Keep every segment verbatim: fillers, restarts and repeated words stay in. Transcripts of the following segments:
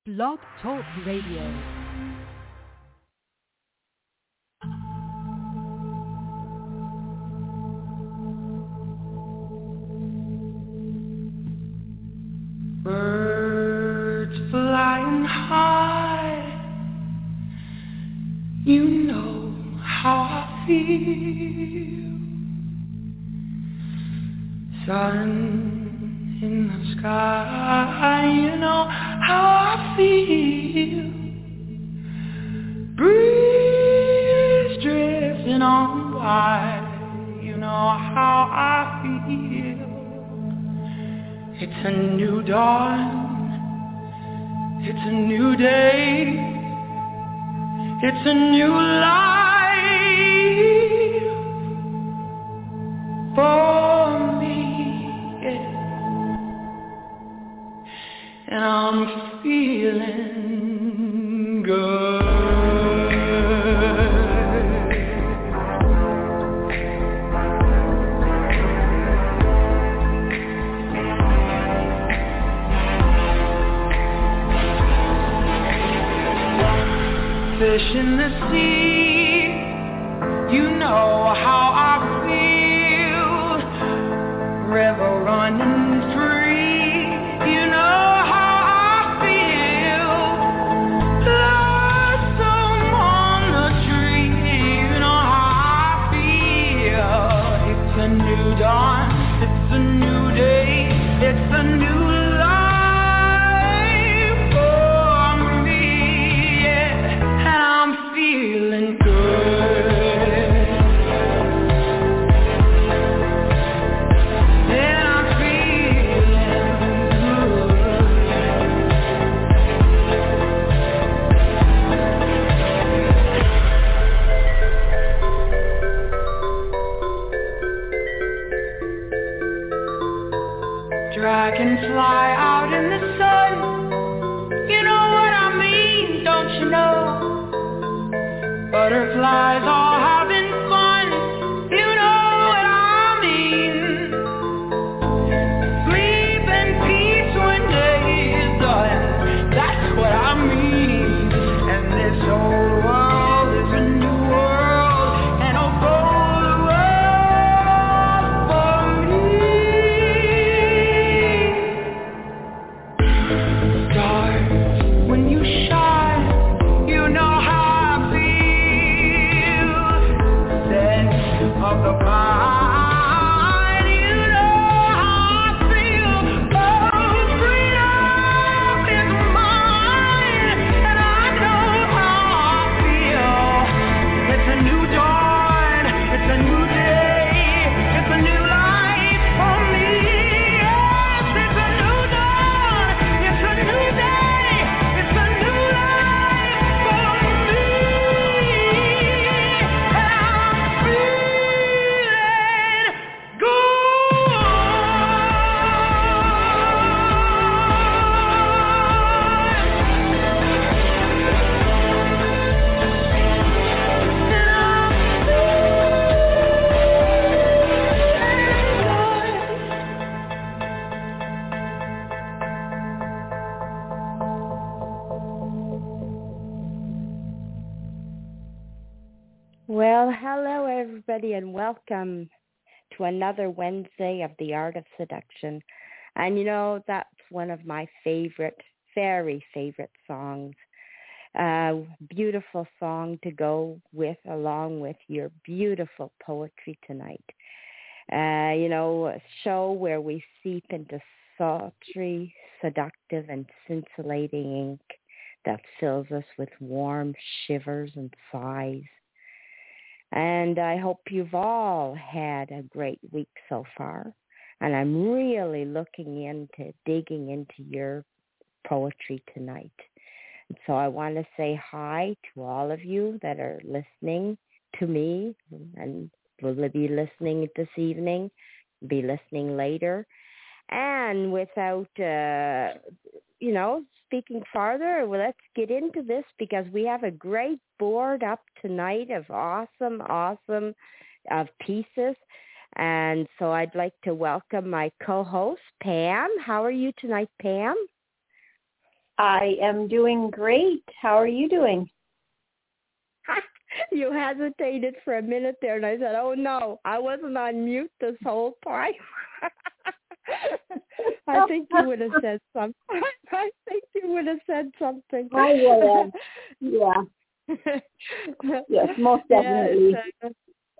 Blog Talk Radio. Birds flying high, you know how I feel. Sun in the sky, you know how I feel. Breeze drifting on by, you know how I feel. It's a new dawn, it's a new day, it's a new life for me, yeah. And I'm feeling good. Fish in the sea, you know how I feel. River running free, you know how I feel. Blossom on the tree, you know how I feel. It's a new dawn, it's a new day, it's a new feeling good. And I'm feeling good. Dragonfly out in the sun, you know what I mean, don't you know? Butterflies all having fun, you know what I mean. Sleep in peace when day is done, that's what I mean. And this old world is a new world, and a bold world for me. Stars, when you shine, you know how of the pine, you know how I feel. Oh, freedom is mine, and I know how I feel. It's a new dawn, it's a new day, it's a new life for me. Yes, it's a new dawn, it's a new day, it's a new life for me. And I'm free. Well, hello everybody and welcome to another Wednesday of the Art of Seduction. And you know, that's one of my favorite, very favorite songs. Uh, beautiful song to go with, along with your beautiful poetry tonight. Uh, you know, a show where we seep into sultry, seductive, and scintillating ink that fills us with warm shivers and sighs. And I hope you've all had a great week so far. And I'm really looking into digging into your poetry tonight. And so I want to say hi to all of you that are listening to me and will be listening this evening, be listening later. And without, uh, you know, speaking farther, well, let's get into this because we have a great board up tonight of awesome, awesome of pieces. And so I'd like to welcome my co-host, Pam. How are you tonight, Pam? I am doing great. How are you doing? You hesitated for a minute there, and I said, oh, no, I wasn't on mute this whole time. I think you would have said something. I think you would have said something. I would have. Yeah. Yes, most definitely. Yes.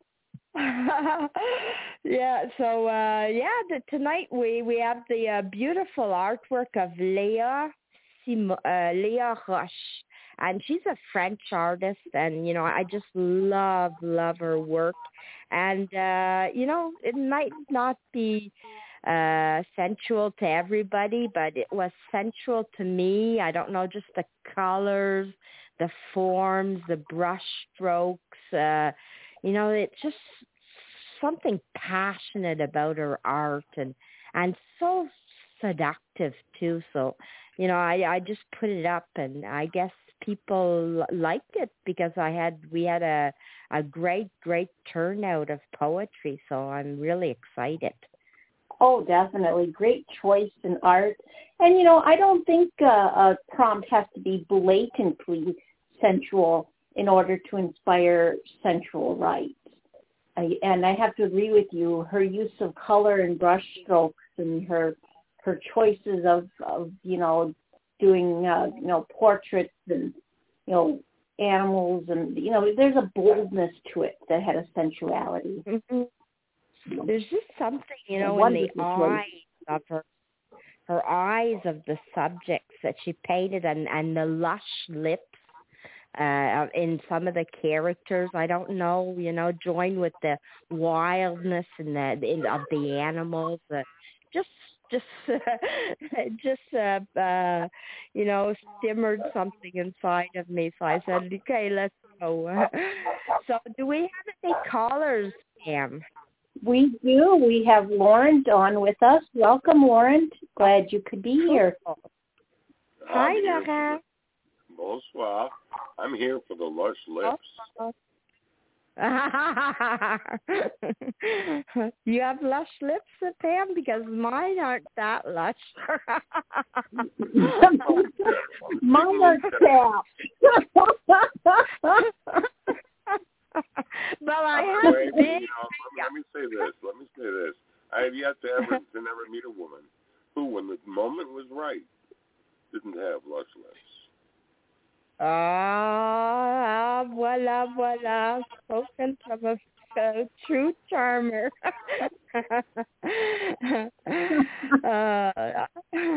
Yeah, so uh, yeah, the, tonight we, we have the uh, beautiful artwork of Léa Sim- uh, Léa Roche, and she's a French artist, and you know I just love love her work, and uh, you know it might not be uh, sensual to everybody, but it was sensual to me. I don't know, just the colors, the forms, the brush strokes. Uh, You know, it's just something passionate about her art and and so seductive too. So, you know, I, I just put it up, and I guess people liked it because I had we had a a great great turnout of poetry. So I'm really excited. Oh, definitely. Great choice in art. And, you know, I don't think uh, a prompt has to be blatantly sensual in order to inspire sensual rights. I, and I have to agree with you. Her use of color and brush strokes and her her choices of, of you know, doing, uh, you know, portraits and, you know, animals and, you know, there's a boldness to it that had a sensuality. Mm-hmm. There's just something, you know, in the eyes of her, her eyes of the subjects that she painted, and, and the lush lips uh, in some of the characters. I don't know, you know, joined with the wildness and the in, of the animals. Uh, just, just, uh, just, uh, uh, you know, simmered something inside of me. So I said, okay, let's go. So, do we have any callers, Pam? We do. We have Lauren on with us. Welcome, Lauren. Glad you could be here. Hi, Laura. Bonsoir. I'm here for the lush lips. You have lush lips, Pam? Because mine aren't that lush. Mine are chapped. Well, I uh, have wait, big. You know, let, me, let me say this. Let me say this. I have yet to ever to never meet a woman who, when the moment was right, didn't have lush lips. Ah, voila, voila. Spoken from a, a true charmer. uh,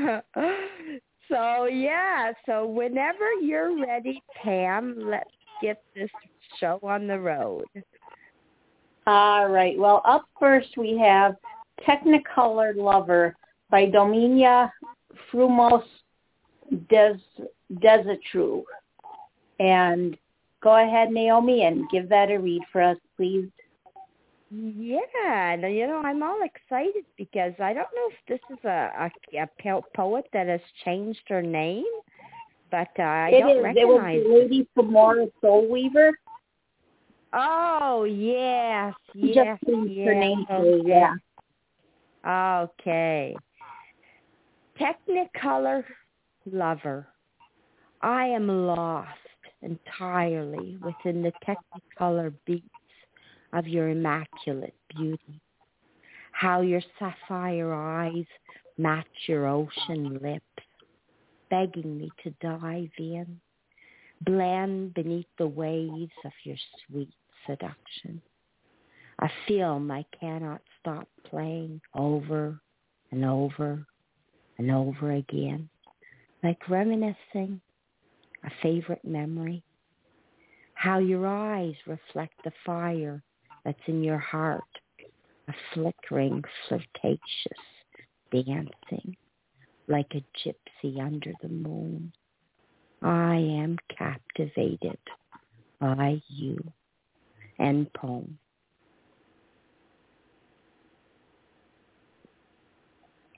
so, yeah. So, whenever you're ready, Pam, let's get this show on the road. All right. Well, up first we have Technicolor Lover by Dominia Frumos Des Desatru. And go ahead, Naomi, and give that a read for us, please. Yeah, and you know, I'm all excited because I don't know if this is a, a, a poet that has changed her name, but uh, I it don't is. recognize it. was Lady Samora Soulweaver. Oh, yes, yes, Just changed yes. her name, Okay. yeah. Okay. Technicolor Lover. I am lost entirely within the technicolor beats of your immaculate beauty. How your sapphire eyes match your ocean lips, begging me to dive in, blend beneath the waves of your sweet seduction. A film I cannot stop playing over and over and over again, like reminiscing a favorite memory. How your eyes reflect the fire that's in your heart, a flickering, flirtatious dancing like a gypsy under the moon. I am captivated by you. End poem.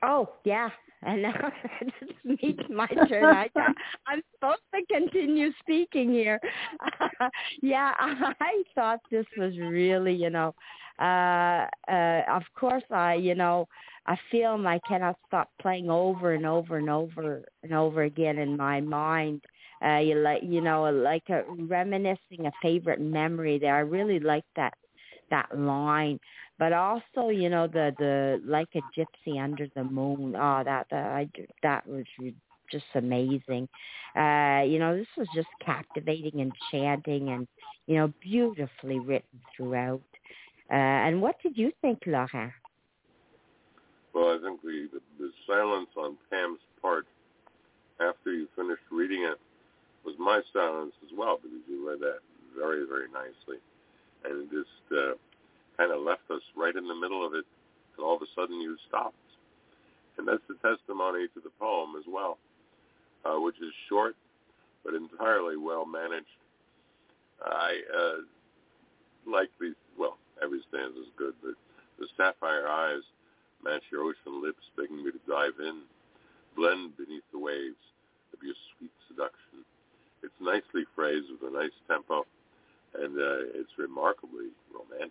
Oh, yeah. And now it's me, my turn. I, I'm supposed to continue speaking here. yeah, I thought this was really, you know, uh, uh, of course, I, you know, a film I cannot stop playing over and over and over and over again in my mind. Uh, you like, you know, like a, reminiscing a favorite memory there. I really like that that line. But also, you know, the, the like a gypsy under the moon. Oh, that that, I, that was just amazing. Uh, you know, this was just captivating, enchanting, and, you know, beautifully written throughout. Uh, and what did you think, Laurent? Well, I think the, the, the silence on Pam's part after you finished reading it was my silence as well, because you read that very, very nicely. And it just uh, kind of left us right in the middle of it, and all of a sudden you stopped. And that's the testimony to the poem as well, uh, which is short but entirely well managed. I uh, like the, well, every stanza is good, but the sapphire eyes match your ocean lips, begging me to dive in, blend beneath the waves of your sweet seduction. It's nicely phrased with a nice tempo, and uh, it's remarkably romantic.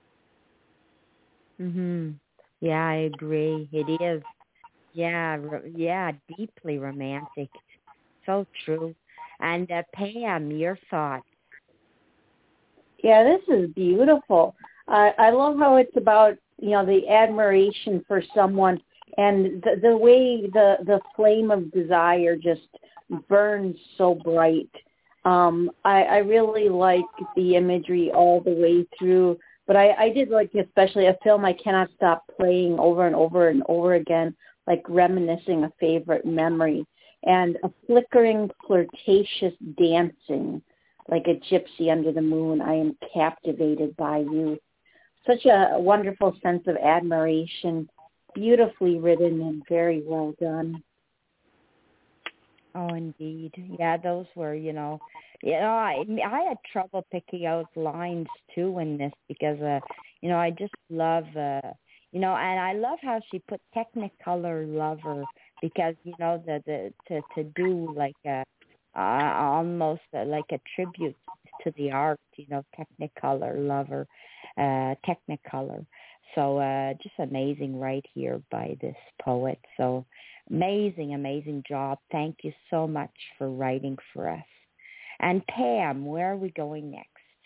Mhm. Yeah, I agree. It is. Yeah, ro- yeah, deeply romantic. So true. And uh, Pam, your thoughts? Yeah, this is beautiful. I I love how it's about, you know, the admiration for someone and the, the way the, the flame of desire just burns so bright. Um, I, I really like the imagery all the way through, but I, I did like especially a film I cannot stop playing over and over and over again, like reminiscing a favorite memory, and a flickering, flirtatious dancing, like a gypsy under the moon. I am captivated by you. Such a wonderful sense of admiration, beautifully written and very well done. Oh, indeed. Yeah, those were, you know, you know, I I had trouble picking out lines too in this because, uh, you know, I just love, uh, you know, and I love how she put Technicolor lover because, you know, the the to to do like a uh, almost uh, like a tribute to the art, you know, Technicolor lover, uh, Technicolor. So uh, just amazing right here by this poet. So amazing, amazing job. Thank you so much for writing for us. And Pam, where are we going next?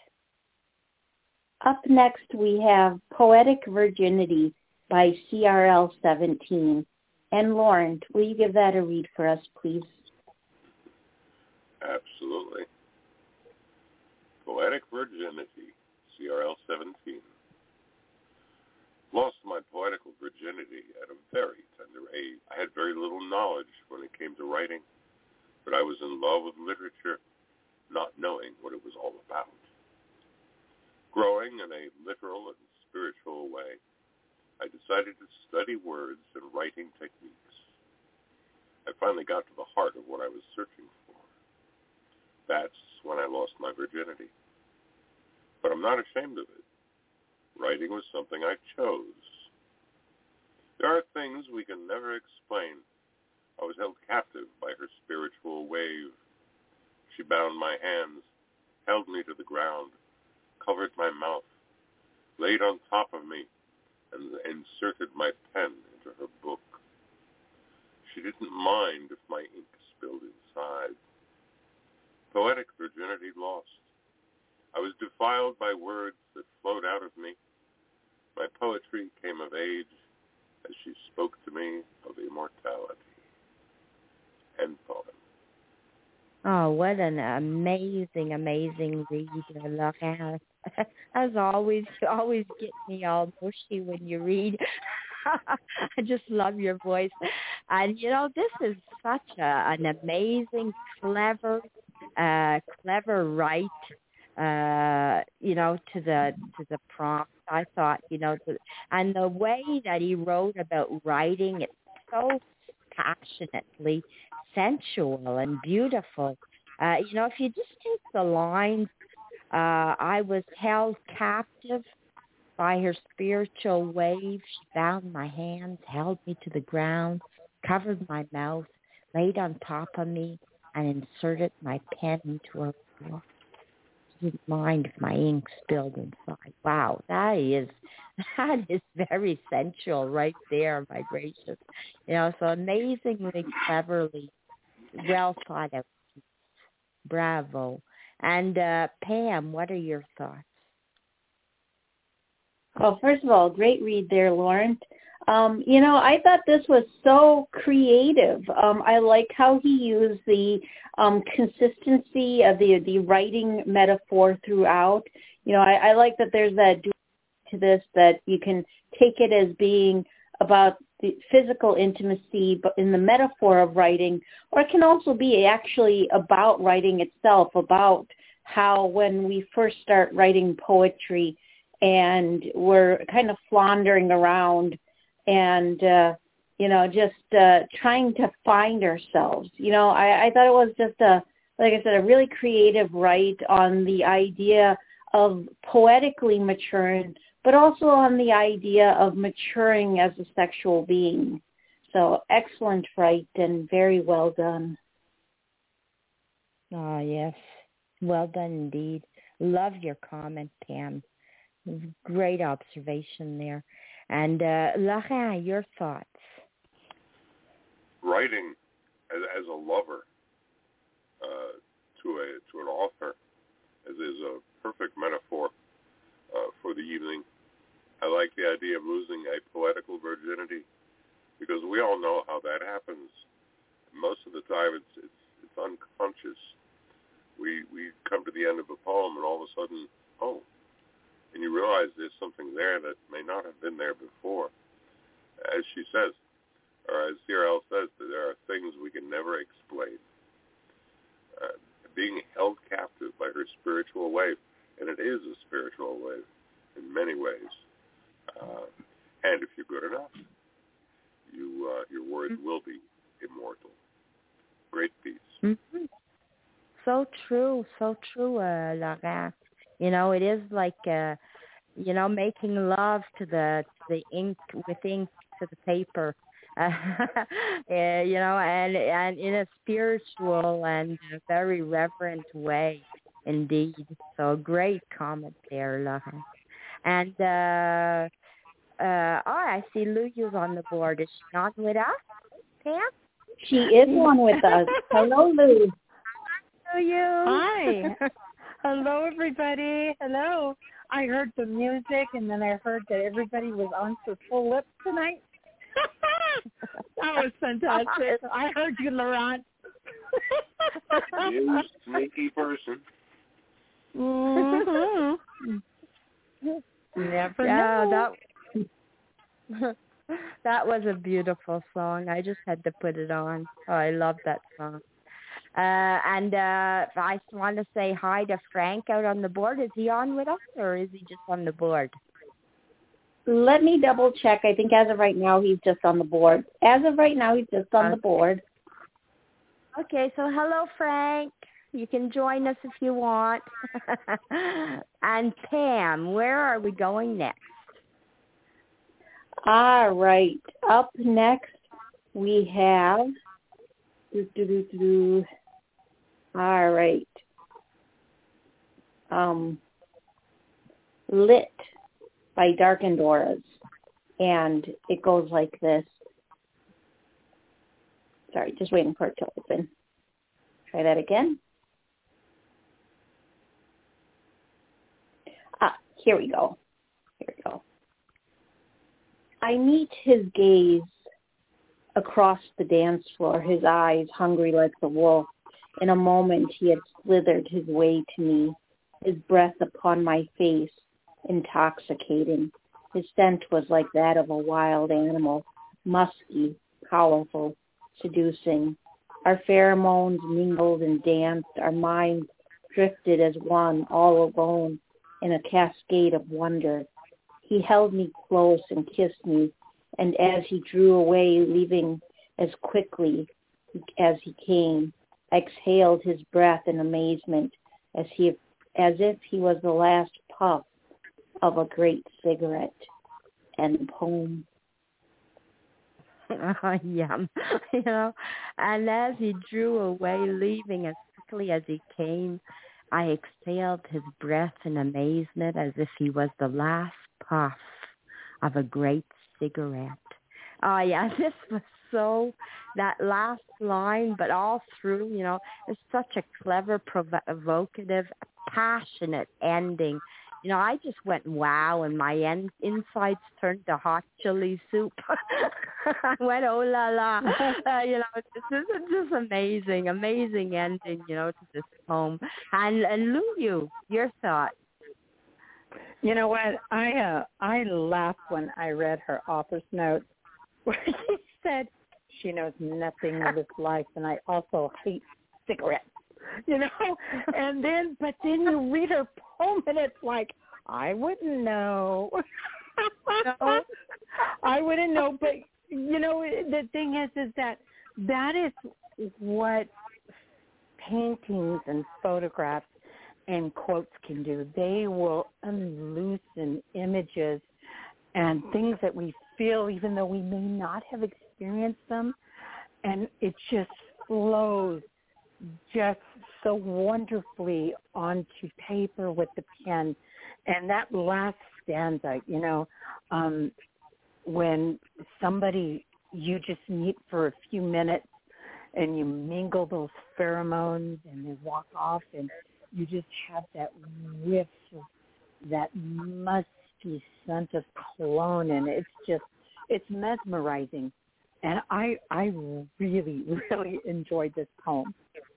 Up next, we have Poetic Virginity by C R L seventeen. And Lauren, will you give that a read for us, please? Absolutely. Poetic Virginity, C R L seventeen. Lost my poetical virginity at a very tender age. I had very little knowledge when it came to writing, but I was in love with literature, not knowing what it was all about. Growing in a literal and spiritual way, I decided to study words and writing techniques. I finally got to the heart of what I was searching for. That's when I lost my virginity. But I'm not ashamed of it. Writing was something I chose. There are things we can never explain. I was held captive by her spiritual wave. She bound my hands, held me to the ground, covered my mouth, laid on top of me, and inserted my pen into her book. She didn't mind if my ink spilled inside. Poetic virginity lost. I was defiled by words that flowed out of me. My poetry came of age as she spoke to me of immortality. End poem. Oh, what an amazing, amazing read, Laurent. As always, you always get me all mushy when you read. I just love your voice. And, you know, this is such a, an amazing, clever, uh, clever write, uh, you know, to the to the prompt. I thought, you know, the, and the way that he wrote about writing, it's so passionately sensual and beautiful. Uh, you know, if you just take the lines, uh, I was held captive By her spiritual wave, she bound my hands, held me to the ground, covered my mouth, laid on top of me, and inserted my pen into her book. She didn't mind if my ink spilled inside. Wow, that is that is very sensual right there, my gracious. You know, so amazingly cleverly, well thought out. Bravo. And uh, Pam, what are your thoughts? Well, first of all, great read there, Lauren. Um, you know, I thought this was so creative. Um, I like how he used the um, consistency of the the writing metaphor throughout. You know, I, I like that there's that duality to this, that you can take it as being about the physical intimacy, but in the metaphor of writing, or it can also be actually about writing itself, about how when we first start writing poetry and we're kind of floundering around and, uh, you know, just uh, trying to find ourselves. You know, I, I thought it was just a, like I said, a really creative write on the idea of poetically maturing, but also on the idea of maturing as a sexual being. So excellent write and very well done. Ah, yes. Well done indeed. Love your comment, Pam. Great observation there. And uh, Laurent, your thoughts? Writing as, as a lover uh, to a to an author is, is a perfect metaphor uh, for the evening. I like the idea of losing a poetical virginity, because we all know how that happens. Most of the time, it's it's, it's unconscious. We we come to the end of a poem, and all of a sudden, oh, and you realize there's something there that may not have been there before. As she says, or as Cyril says, that there are things we can never explain. Uh, being held captive by her spiritual wave, and it is a spiritual wave in many ways. Uh, and if you're good enough, you uh, your words will be immortal. Great piece. Mm-hmm. So true, so true, uh, Laurent. You know, it is like, uh, you know, making love to the to the ink, with ink to the paper, uh, yeah, you know, and and in a spiritual and very reverent way, indeed. So great comment there, Laurent. And uh, uh, oh, I see Luyu's on the board. Is she not with us, Pam? She is on with us. Hello, Lou. Luyu. Hi. Hello, everybody. Hello. I heard the music, and then I heard that everybody was on for full lips tonight. That was fantastic. I heard you, Laurent. You sneaky person. Mm-hmm. Never Yeah, know. that that was a beautiful song. I just had to put it on. Oh, I love that song. Uh, and uh, I want to say hi to Frank out on the board. Is he on with us, or is he just on the board? Let me double check. I think as of right now, he's just on the board. As of right now, he's just on the board. Okay, so hello, Frank. You can join us if you want. And Pam, where are we going next? All right. Up next, we have... Do, do, do, do, do. All right. Um, Lit by Darkened Auras. And it goes like this. Sorry, just waiting for it to open. Try that again. Ah, here we go. Here we go. I meet his gaze across the dance floor, his eyes hungry like the wolf. In a moment he had slithered his way to me, his breath upon my face, intoxicating. His scent was like that of a wild animal, musky, powerful, seducing. Our pheromones mingled and danced, our minds drifted as one, all alone, in a cascade of wonder. He held me close and kissed me, and as he drew away, leaving as quickly as he came, exhaled his breath in amazement, as he, as if he was the last puff of a great cigarette and poem. Oh, yum. You know, and as he drew away, leaving as quickly as he came, I exhaled his breath in amazement as if he was the last puff of a great cigarette. Oh, yeah, this was so, that last line, but all through, you know, it's such a clever, provocative, passionate ending. You know, I just went wow, and my en- insides turned to hot chili soup. I went, oh la la. Uh, you know, this is just amazing, amazing ending, you know, to this poem. And, and Lulu, your thoughts? You know what? I uh, I laughed when I read her author's note where she said she knows nothing of this life, and I also hate cigarettes. You know, and then but then you read her poem, and it's like, I wouldn't know. No. I wouldn't know, but you know, the thing is, is that that is what paintings and photographs and quotes can do. They will unloosen images and things that we feel, even though we may not have experienced them, and it just flows just so wonderfully onto paper with the pen. And that last stanza, you know, um, when somebody you just meet for a few minutes and you mingle those pheromones and they walk off and you just have that whiff of that musty scent of cologne, and it's just, it's mesmerizing. And I I really, really enjoyed this poem.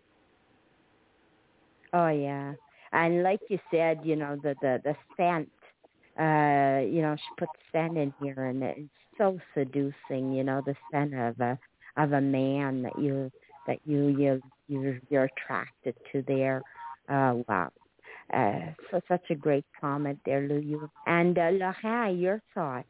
Oh, yeah. And like you said, you know, the, the, the scent, uh, you know, she put scent in here, and it's so seducing, you know, the scent of a of a man that you that you you you're, you're attracted to there. Uh, wow. Uh, so such a great comment there, Lulu. And uh, Laurent, your thoughts?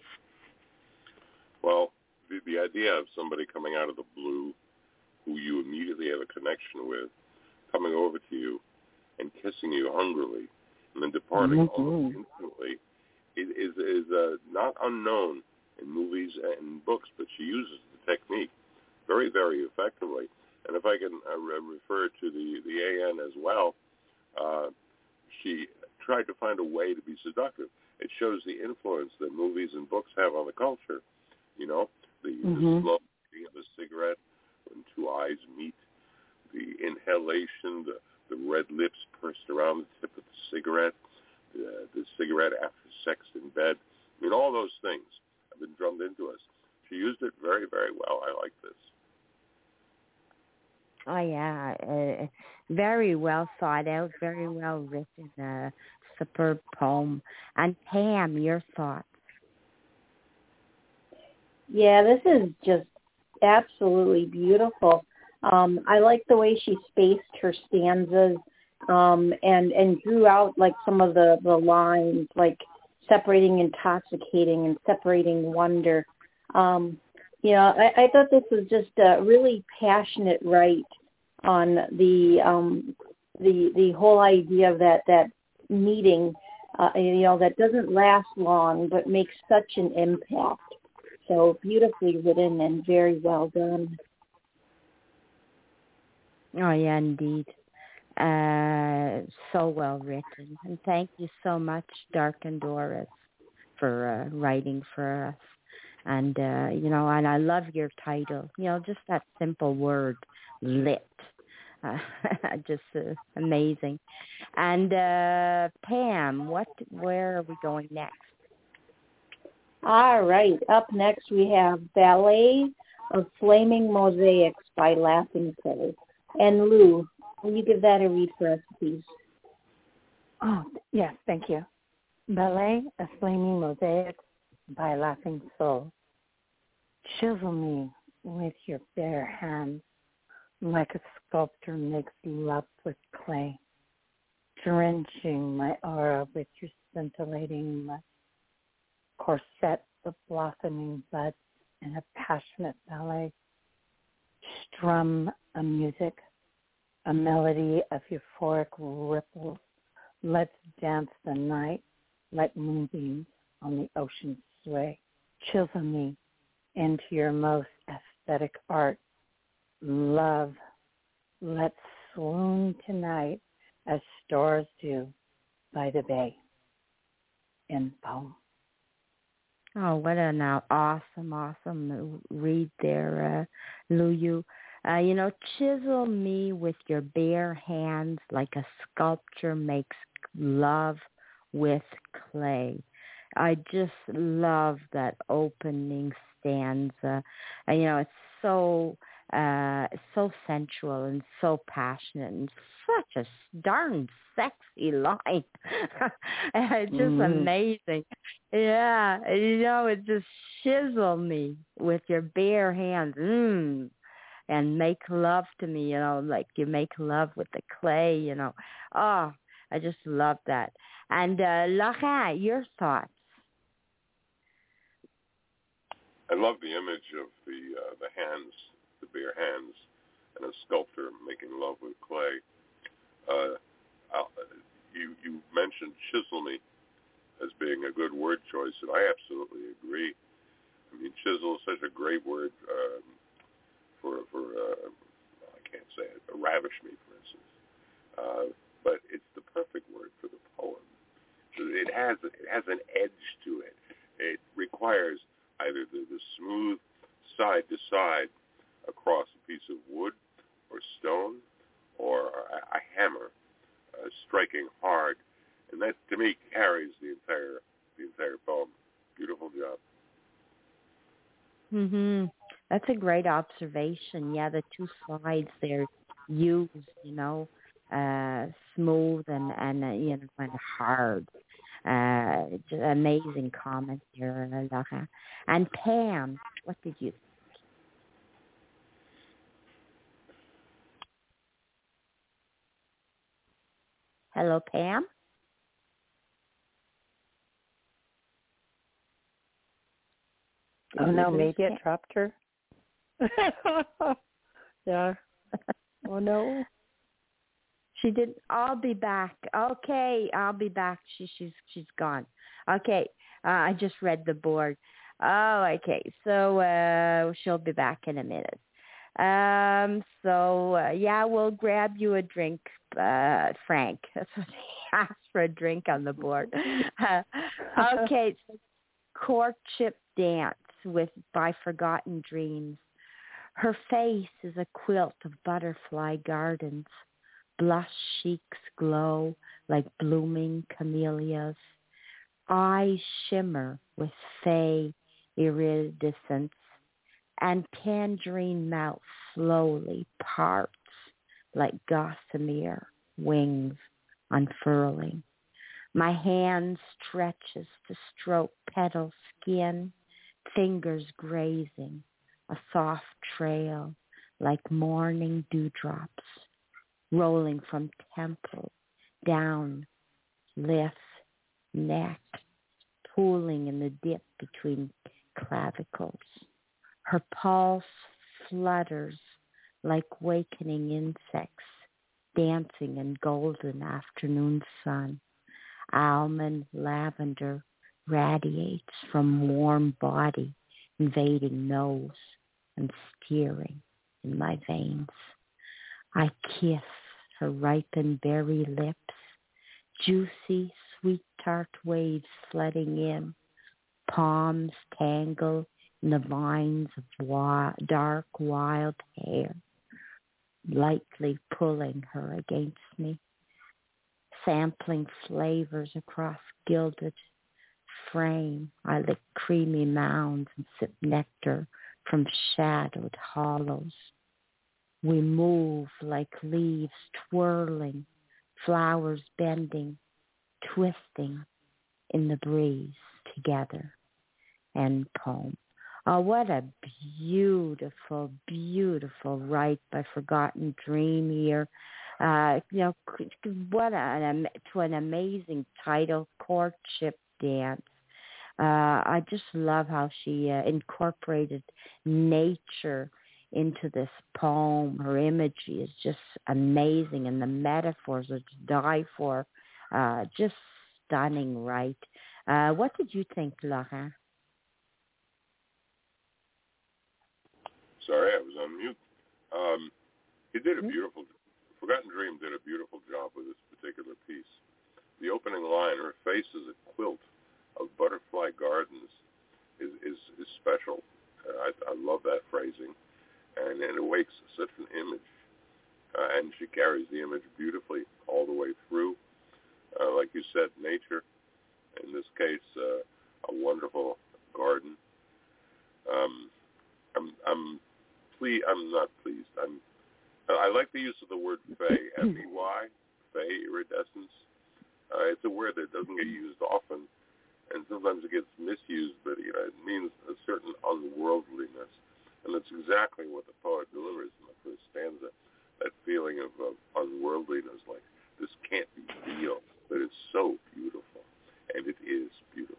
Well, the, the idea of somebody coming out of the blue who you immediately have a connection with, coming over to you and kissing you hungrily and then departing Mm-hmm. almost instantly is, is, is uh, not unknown in movies and books, but she uses the technique very, very effectively. And if I can uh, re- refer to the, the A N as well, uh, she tried to find a way to be seductive. It shows the influence that movies and books have on the culture. You know, the, Mm-hmm. the slow eating of a cigarette when two eyes meet, the inhalation, the, the red lips pursed around the tip of the cigarette, the, the cigarette after sex in bed. I mean, all those things have been drummed into us. She used it very, very well. I like this. Oh, yeah. Uh, very well thought out, very well written, uh, superb poem. And Pam, your thoughts? Yeah, this is just absolutely beautiful. Um, I like the way she spaced her stanzas um, and, and drew out like some of the, the lines, like separating intoxicating and separating wonder. Um, you know, I, I thought this was just a really passionate write on the um, the the whole idea of that that meeting, uh, you know, that doesn't last long but makes such an impact. So beautifully written and very well done. Oh, yeah, indeed. Uh, so well written. And thank you so much, Dark and Doris, for uh, writing for us. And, uh, you know, and I love your title. You know, just that simple word, lit. Uh, just uh, amazing. And uh, Pam, what? Where are we going next? All right. Up next we have Ballet of Flaming Mosaics by Laughing Soul. And Lou, will you give that a read for us, please? Oh, yes, thank you. Ballet of Flaming Mosaics by Laughing Soul. Chisel me with your bare hands like a sculptor makes love with clay, drenching my aura with your scintillating light. Corset the blossoming buds in a passionate ballet. Strum a music, a melody of euphoric ripples. Let's dance the night Let moonbeams on the ocean sway. Chisel me into your most aesthetic art. Love, let's swoon tonight as stars do by the bay. In poem. Oh, what an awesome, awesome read there, uh, Luyu. Uh, you know, chisel me with your bare hands like a sculptor makes love with clay. I just love that opening stanza. And, you know, it's so uh, so sensual and so passionate and such a darn sexy line. It's just mm-hmm. amazing. Yeah, you know, it just chisel me with your bare hands. Mm. And make love to me, you know, like you make love with the clay, you know. Oh, I just love that. And uh, Laurent, your thoughts? I love the image of the uh, the hands, the bare hands, and a sculptor making love with clay. Uh, I'll, you you mentioned chisel me as being a good word choice, and I absolutely agree. I mean, chisel is such a great word. Um, For, for uh, I can't say it, uh, ravish me, for instance. Uh, but it's the perfect word for the poem. It has it has an edge to it. It requires either the, the smooth side to side across a piece of wood or stone, or a, a hammer uh, striking hard, and that to me carries the entire the entire poem. Beautiful job. Mhm. That's a great observation. Yeah, the two sides they're used, you know, uh, smooth and, and uh, you know, and hard. Uh, just amazing comment here, Laura. And Pam, what did you think? Hello, Pam? Oh, no, maybe it dropped her. Yeah. Oh, no. She didn't. I'll be back. Okay, I'll be back. She, she's she's gone. Okay, uh, I just read the board. Oh, okay. So uh, she'll be back in a minute. Um. So uh, yeah, we'll grab you a drink, uh, Frank. That's what he asked for, a drink on the board. Uh, okay. So courtship dance with by Forgotten Dreams. Her face is a quilt of butterfly gardens. Blush cheeks glow like blooming camellias. Eyes shimmer with fey iridescence, and tangerine mouth slowly parts like gossamer wings unfurling. My hand stretches to stroke petal skin, fingers grazing a soft trail like morning dewdrops, rolling from temple down lift, neck, pooling in the dip between clavicles. Her pulse flutters like wakening insects dancing in golden afternoon sun. Almond lavender radiates from warm body, invading nose and steering in my veins. I kiss her ripened berry lips, juicy, sweet tart waves flooding in, palms tangle in the vines of wa- dark wild hair, lightly pulling her against me, sampling flavors across gilded frame. I lick creamy mounds and sip nectar from shadowed hollows. We move like leaves twirling, flowers bending, twisting in the breeze together. End poem. Oh, what a beautiful, beautiful write by Forgotten Dream here. Uh, you know, what an, to an amazing title, Courtship Dance. Uh, I just love how she uh, incorporated nature into this poem. Her imagery is just amazing, and the metaphors are to die for. Uh, just stunning, right? Uh, what did you think, Laurent? Sorry, I was on mute. Um, he did a beautiful, Forgotten Dream did a beautiful job with this particular piece. The opening line, her face is a quilt of butterfly gardens, is, is, is special. Uh, I, I love that phrasing, and, and it awakes such an image. Uh, and she carries the image beautifully all the way through. Uh, like you said, nature. In this case, uh, a wonderful garden. Um, I'm, I'm, ple- I'm not pleased. I'm, I like the use of the word fey, F E Y, fey, iridescence. Uh, it's a word that doesn't get used often, and sometimes it gets misused, but you know, it means a certain unworldliness. And that's exactly what the poet delivers in the first stanza, that feeling of uh, unworldliness, like this can't be real, but it's so beautiful, and it is beautiful.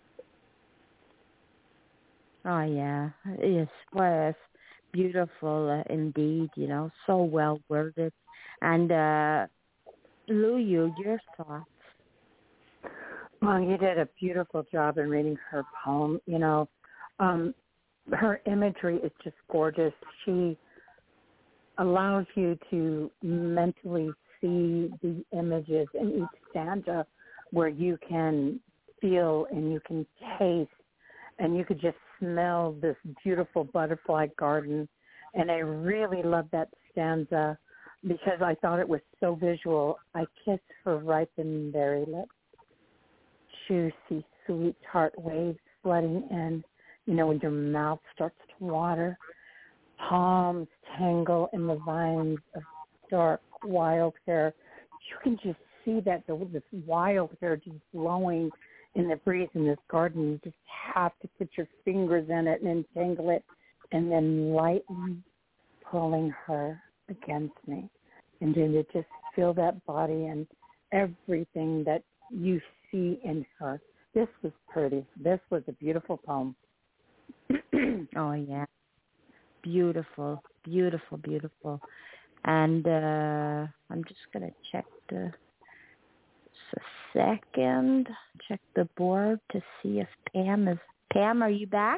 Oh, yeah. Yes, well, it's beautiful uh, indeed, you know, so well worded. And uh, Luyu, your thoughts? Well, you did a beautiful job in reading her poem. You know, um, her imagery is just gorgeous. She allows you to mentally see the images in each stanza where you can feel and you can taste and you could just smell this beautiful butterfly garden. And I really love that stanza because I thought it was so visual. I kissed her ripened berry lips, juicy, sweet tart waves flooding in, you know, when your mouth starts to water. Palms tangle in the vines of dark wild hair. You can just see that the, this wild hair just blowing in the breeze in this garden. You just have to put your fingers in it and entangle it and then lightly pulling her against me. And then to just feel that body and everything that you see in her. This was pretty. This was a beautiful poem. Oh, yeah. Beautiful, beautiful, beautiful. And uh, I'm just going to check the, just a second, check the board to see if Pam is, Pam, are you back?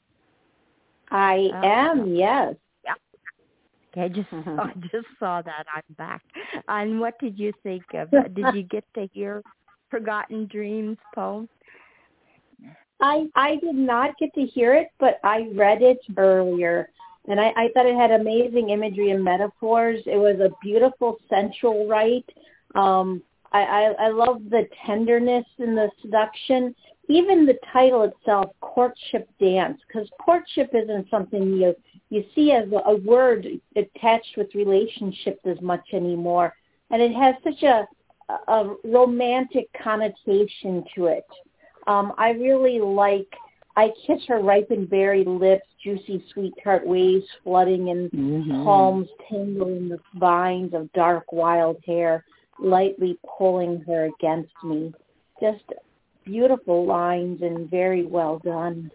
I oh, am, no. yes. Yeah. Okay, I just, Mm-hmm. I just saw that. I'm back. And what did you think of it? Did you get to hear Forgotten Dreams poem? I I did not get to hear it, but I read it earlier, and I, I thought it had amazing imagery and metaphors. It was a beautiful sensual rite. Um, I, I, I love the tenderness and the seduction. Even the title itself, Courtship Dance, because courtship isn't something you you see as a, a word attached with relationships as much anymore, and it has such a, a romantic connotation to it. Um, I really like, I kiss her ripened berry lips, juicy sweet tart waves flooding in mm-hmm. palms tangling the vines of dark wild hair, lightly pulling her against me. Just beautiful lines and very well done.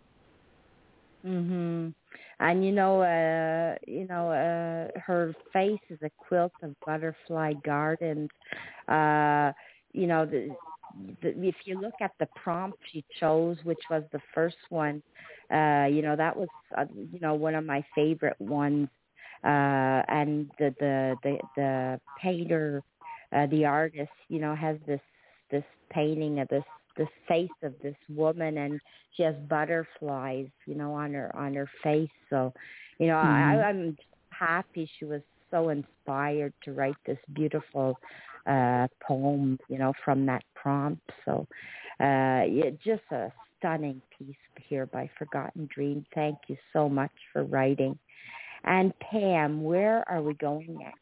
Mhm. And you know, uh, you know, uh, her face is a quilt of butterfly gardens. Uh, you know, the, the, if you look at the prompt she chose, which was the first one, uh, you know, that was, uh, you know, one of my favorite ones. Uh, and the the the, the painter, uh, the artist, you know, has this this painting of this this face of this woman, and she has butterflies, you know, on her on her face. So, you know, mm-hmm. I, I'm happy she was so inspired to write this beautiful uh, poem, you know, from that prompt. So, uh, yeah, just a stunning piece here by Forgotten Dream. Thank you so much for writing. And Pam, where are we going next?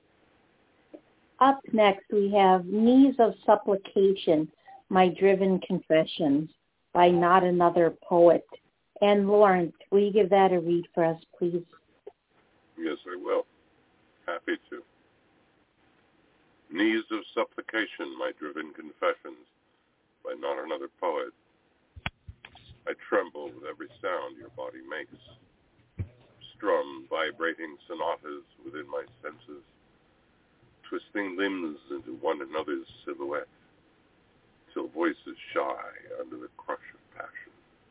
Up next, we have Knees of Supplication, My Driven Confessions by Not Another Poet. And Lawrence, will you give that a read for us, please? Yes, I will. Happy to. Knees of Supplication, My Driven Confessions by Not Another Poet. I tremble with every sound your body makes. Strum vibrating sonatas within my senses, twisting limbs into one another's silhouette. till voices shy under the crush of passion.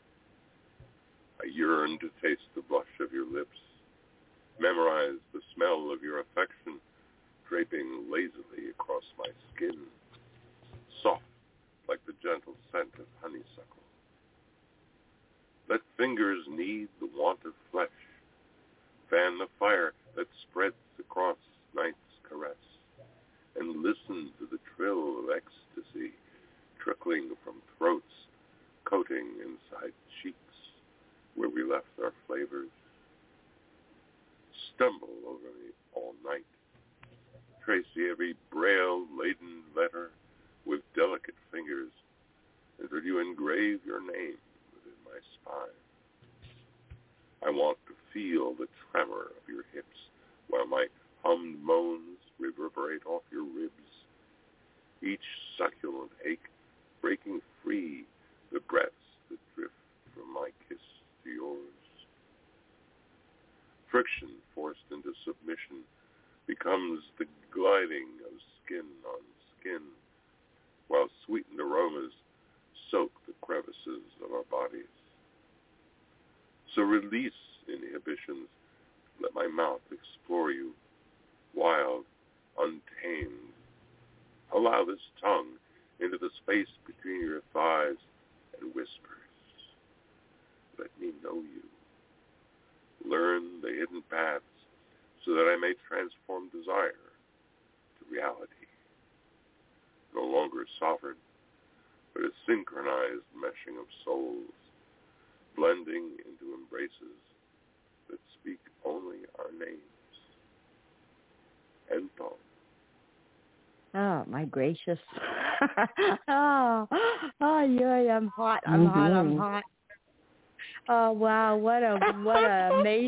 I yearn to taste the blush of your lips, memorize the smell of your affection draping lazily across my skin, soft like the gentle scent of honeysuckle. Let fingers knead the want of flesh, fan the fire that spreads across night's caress, and listen to the trill of ecstasy trickling from throats, coating inside cheeks where we left our flavors. Stumble over me all night, trace every braille-laden letter with delicate fingers until you engrave your name within my spine. I want to feel the tremor of your hips while my hummed moans reverberate off your ribs, each succulent ache breaking free the breaths that drift from my kiss to yours. Friction forced into submission becomes the gliding of skin on skin, while sweetened aromas soak the crevices of our bodies. So release inhibitions, let my mouth explore you, wild, untamed. Allow this tongue into the space between your thighs and whispers. Let me know you. Learn the hidden paths so that I may transform desire to reality. No longer sovereign, but a synchronized meshing of souls, blending into embraces that speak only our names. End poem. Oh, my gracious. oh, oh, yeah, I'm hot. I'm mm-hmm. hot. I'm hot. Oh, wow. What a, what a amazing,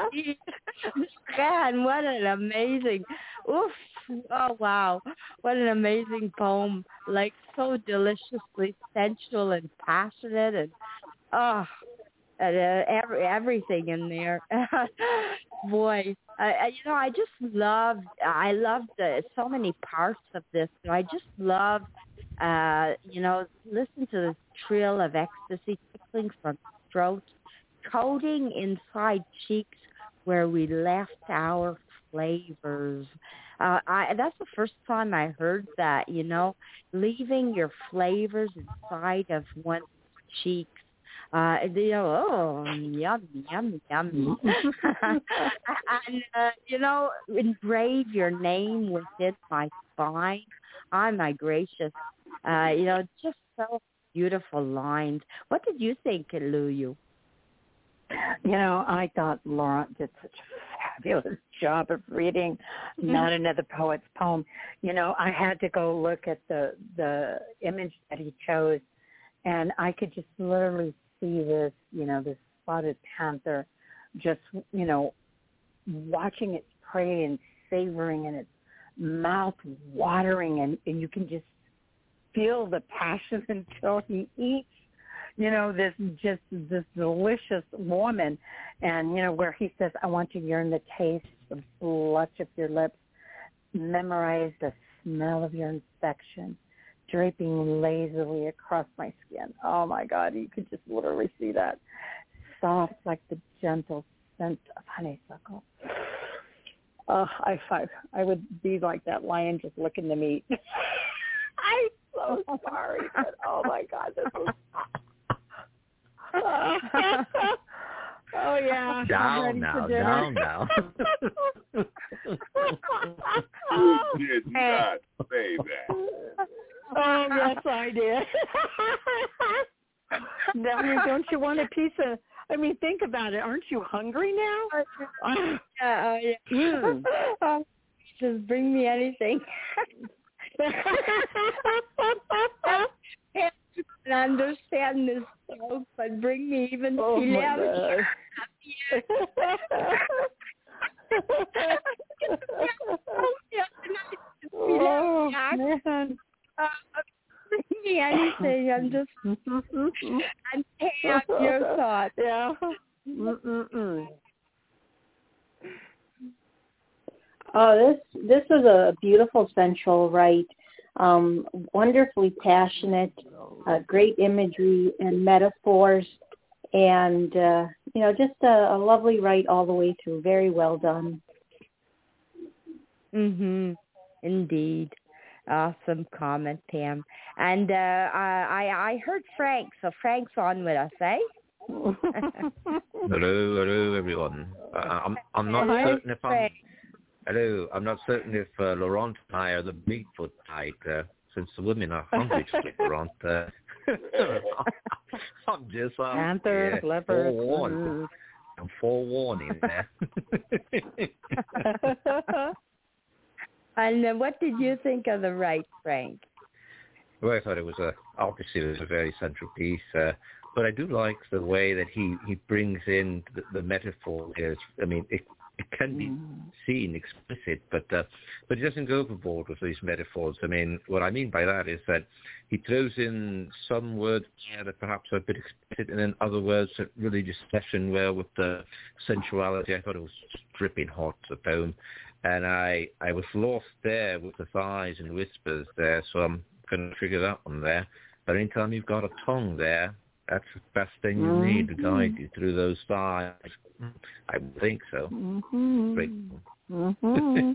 man, what an amazing, oof. Oh, wow. What an amazing poem. Like, so deliciously sensual and passionate and, oh, and, uh, every, everything in there. Boy, I, I, you know, I just loved, I loved uh, so many parts of this. I just loved, uh, you know, listen to the trill of ecstasy tickling from throat, coating inside cheeks where we left our flavors. Uh, I, that's the first time I heard that, you know, leaving your flavors inside of one's cheeks. Uh, you know, oh, yummy, yummy, yummy. and, uh, you know, engrave your name within my spine. Oh, my gracious. Uh, you know, just so beautiful lines. What did you think, Lulu? You know, I thought Laura did such a fabulous job of reading Not Another Poet's Poem. You know, I had to go look at the the image that he chose, and I could just literally see this, you know, this spotted panther just, you know, watching its prey and savoring and its mouth watering, and, and you can just feel the passion until he eats, you know, this just this delicious woman. And, you know, where he says, I want to yearn the taste, the blush of your lips, memorize the smell of your infection, draping lazily across my skin. Oh, my God, you could just literally see that. Soft like the gentle scent of honeysuckle. Uh, I, I I would be like that lion just licking the meat. I'm so sorry, but oh, my God, this was... Oh, yeah. Down now, down now. You did not say that. Oh, yes, I did. Now, don't you want a piece of, I mean, think about it. Aren't you hungry now? Yeah, uh, yeah. Mm. uh, just bring me anything. I can understand this joke, but bring me even oh filet. Oh, man. Uh, bring me anything. I'm just I'm paying your thoughts. Yeah. Mm-mm-mm. Oh, this this is a beautiful sensual write. Um, wonderfully passionate, uh, great imagery and metaphors, and, uh, you know, just a, a lovely write all the way through. Very well done. Mhm. Indeed. Awesome comment, Pam. And uh, I I heard Frank, so Frank's on with us, eh? Hello, hello, everyone. Uh, I'm I'm not Hello, certain if I'm Frank. hello. I'm not certain if uh, Laurent and I are the Bigfoot type, uh, since the women are hungry to Laurent. Uh, I'm just uh, Panther, yeah, leopard. forewarned. I'm forewarning there. And uh, what did you think of the right, Frank? Well, I thought it was a obviously it was a very central piece, uh, but I do like the way that he, he brings in the, the metaphor here. I mean, it it can be seen explicit, but uh, but he doesn't go overboard with these metaphors. I mean, what I mean by that is that he throws in some words here that perhaps are a bit explicit, and then other words that really just session well with the sensuality. I thought it was dripping hot, the poem, and I I was lost there with the sighs and whispers there. So I'm going to figure that one there. But anytime you've got a tongue there, that's the best thing you mm-hmm. need to guide you through those sighs. I think so. Mm-hmm. Great. Mm-hmm.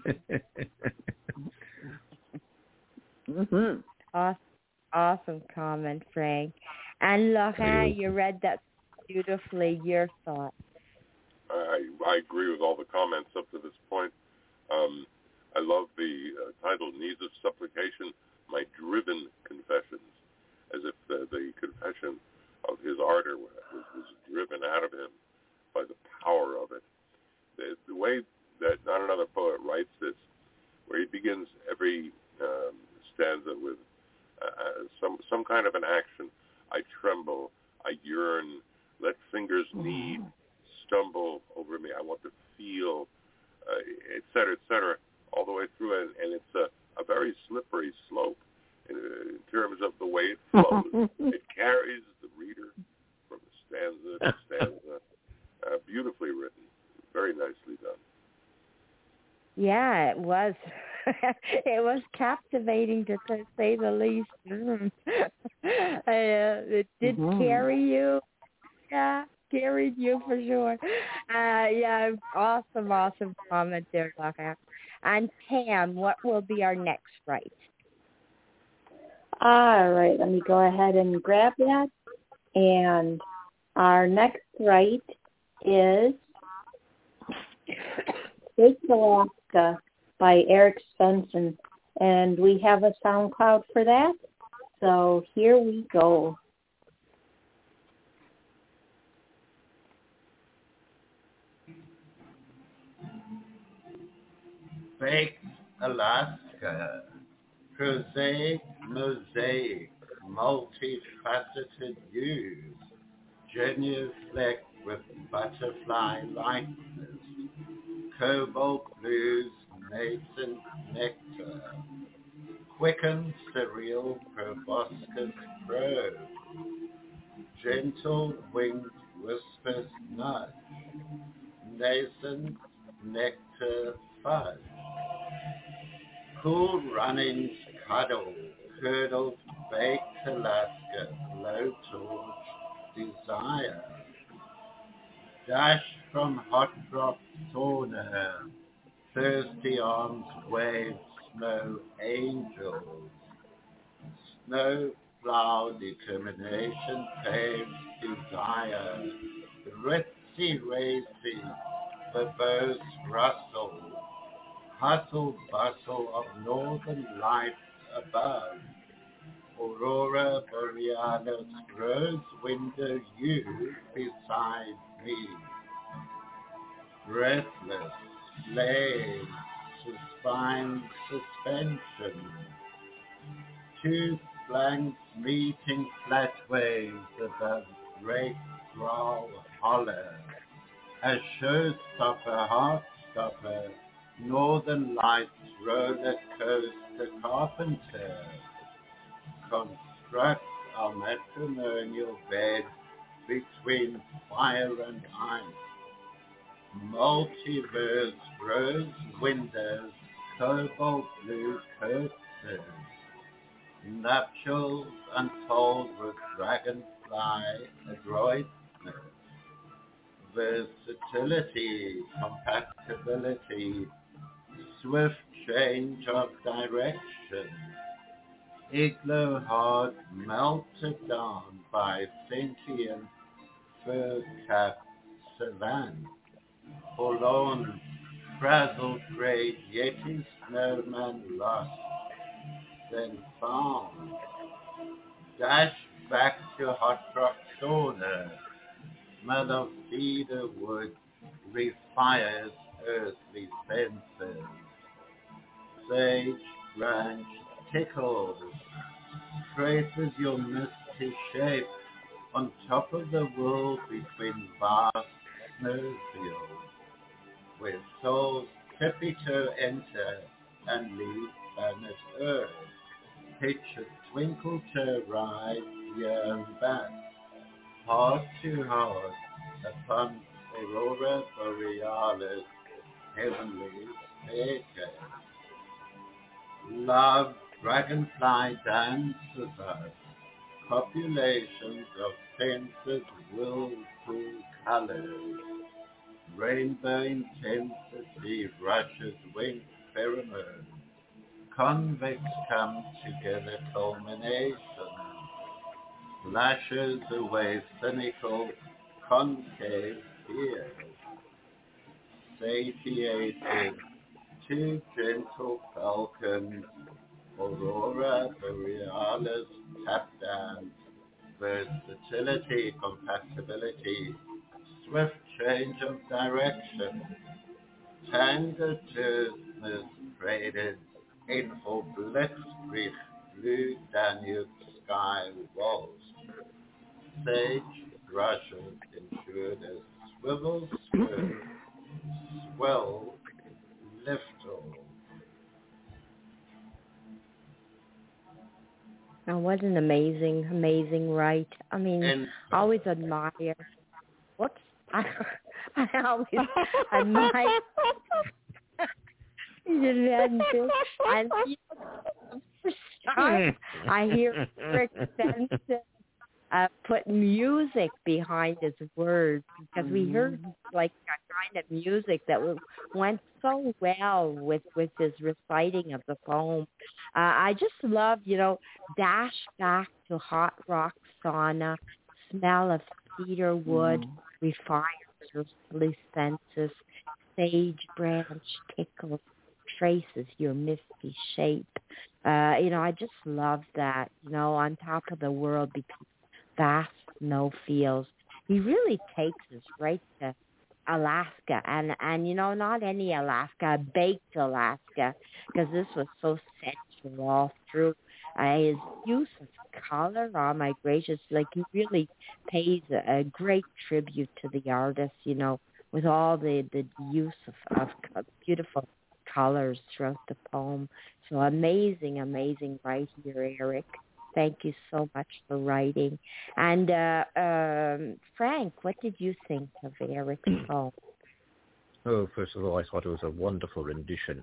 mm-hmm. Awesome, awesome comment, Frank. And Laurent, you read that beautifully. Your thoughts? I I agree with all the comments up to this point. Um, I love the uh, title, Needs of Supplication, My Driven Confessions, as if the, the confession of his ardor was, was driven out of him by the power of it. The, the way that not another poet writes this, where he begins every um, stanza with uh, some some kind of an action. I tremble, I yearn, let fingers knead, stumble over me, I want to feel, uh, et cetera, et cetera, all the way through, and, and it's a, a very slippery slope in, in terms of the way it flows. It carries the reader from stanza to stanza. Uh, beautifully written, very nicely done. Yeah, it was. It was captivating, to say the least. Mm. uh, it did mm-hmm. carry you. Yeah, carried you for sure. Uh, yeah, awesome, awesome comment there, Laurent. And Pam, what will be our next write? All right, let me go ahead and grab that. And our next write is Lake Alaska by Eric Svensson, and we have a SoundCloud for that. So here we go. Lake Alaska, prosaic, mosaic, multifaceted hues, genuflect with butterfly lightness, cobalt blues, nascent nectar, quickened cereal proboscis probe, gentle winged whispers nudge, nascent nectar fudge, cool runnings cuddle, curdled baked Alaska, blowtorch desire, dash from hot drop sauna, thirsty arms wave snow angels, snow plow determination paves desire, ritzy racy, verbose rustle, hustle bustle of northern lights above, aurora borealis, rose window you beside me, breathless, slave, suspine suspension, two flanks meeting flat waves above great brow holler, a showstopper, heartstopper, northern lights roller coaster carpenter, construct our matrimonial bed between fire and ice, multiverse rose windows, cobalt blue curtains, nuptials untold with dragonfly adroitness, versatility, compatibility, swift change of direction, igloo heart melted down by sentient fur-capped savanne, forlorn, frazzled great yeti snowman lost, then found, dashed back to hot rock shoulder, smell of cedar wood refires earthly senses, sage branch tickles, traces your misty shape on top of the world between vast snowfields, where souls tippy-toe enter and leave planet Earth, pitch a twinkle-toe ride here and back, heart to heart upon Aurora Borealis' heavenly staircase. Love dragonfly dances us, copulations of senses willful colors, rainbow intensity rushes winged pheromones, convex come together culmination, flashes away cynical concave fears, satiated two gentle falcons, Aurora Borealis tap dance, versatility, compatibility, swift change of direction, tango terseness traded in for blitzkrieg blue Danube sky walls, sage brushes ensured as swivel swerve, swell, lift all. Oh, what an amazing, amazing write. I mean, And I always admire. Whoops. I, I always admire. And I, I hear Rick Benson uh, put music behind his words, because we heard like a kind of music that w- went so well with, with his reciting of the poem. Uh, I just love, you know, dash back to hot rock sauna, smell of cedar wood, refines earthly senses, sage branch tickles, traces your misty shape. Uh, you know, I just love that, you know, on top of the world between vast snow fields. He really takes us right to Alaska, and, and you know, not any Alaska, baked Alaska, because this was so sensual all through. Uh, his use of color, oh my gracious, like he really pays a, a great tribute to the artist, you know, with all the, the use of, of beautiful colors throughout the poem. So amazing, amazing right here, Eric. Thank you so much for writing. And uh, um, Frank, what did you think of Eric's poem? Oh, first of all, I thought it was a wonderful rendition.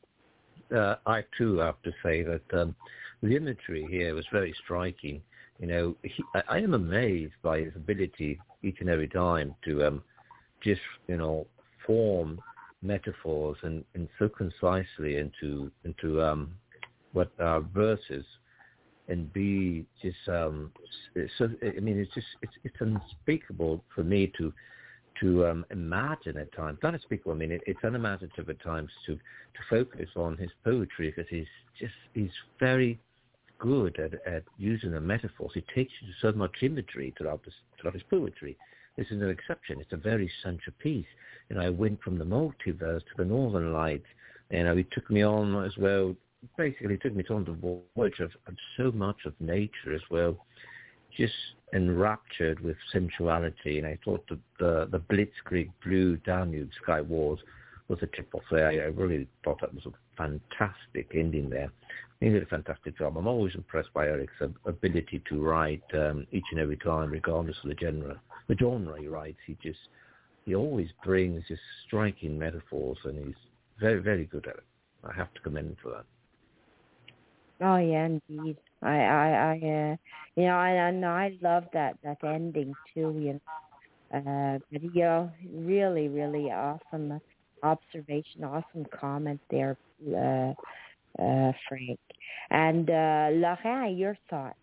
Uh, I, too, have to say that um, the imagery here was very striking. You know, he, I, I am amazed by his ability each and every time to um, just, you know, form metaphors and, and so concisely into into um, what are verses, and be just um, so. I mean, it's just it's it's unspeakable for me to to um, imagine at times. Not unspeakable. I mean, it, it's unimaginative at times to to focus on his poetry, because he's just he's very good at, at using the metaphors. He takes you to so much imagery throughout, this, throughout his poetry. This is no exception. It's a very central piece. You know, I went from the multiverse to the Northern Lights, and you know, it took me on as well. Basically, it took me on the voyage of, of so much of nature as well, just enraptured with sensuality. And I thought that the, the Blitzkrieg blue Danube sky walls was a tip off there. I really thought that was a fantastic ending there. He did a fantastic job. I'm always impressed by Eric's ability to write um, each and every time, regardless of the genre. The genre he writes, he just, he always brings just striking metaphors, and he's very, very good at it. I have to commend him for that. Oh yeah, indeed. I, I, I, uh, you know, and, and I love that that ending too. You know, uh, but you know, really, really awesome observation, awesome comment there, uh, uh, Frank. And uh, Laurent, your thoughts?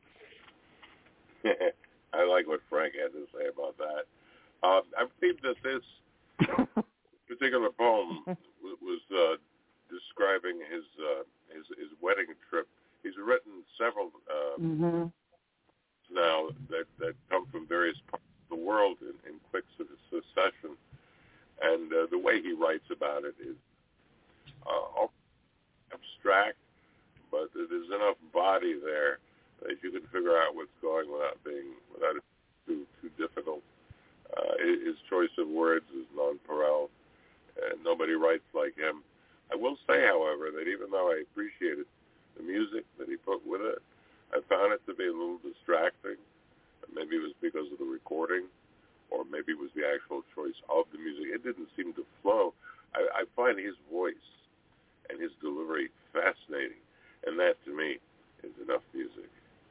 I like what Frank had to say about that. Um, I believe that this particular poem w- was uh, describing his, uh, his his wedding trip. He's written several uh, Mm-hmm. now that, that come from various parts of the world in, in quick succession, and uh, the way he writes about it is uh, abstract, but there's enough body there that you can figure out what's going without being without it too too difficult. Uh, his choice of words is nonpareil, and nobody writes like him. I will say, however, that even though I appreciated the music that he put with it, I found it to be a little distracting. Maybe it was because of the recording, or maybe it was the actual choice of the music. It didn't seem to flow. I, I find his voice and his delivery fascinating, and that, to me, is enough music.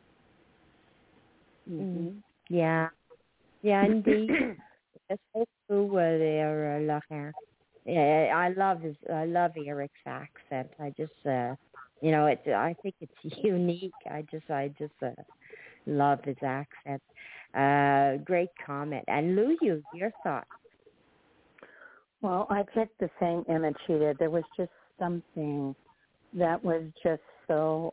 Mm-hmm. Yeah, yeah, indeed. That's so true. Uh, there, uh, Laurent. Yeah, I love his. I love Eric's accent. I just, uh, you know, it's. I think it's unique. I just, I just uh, love his accent. Uh, great comment. And Lou, you, your thoughts? Well, I picked the same image he did. There was just something that was just so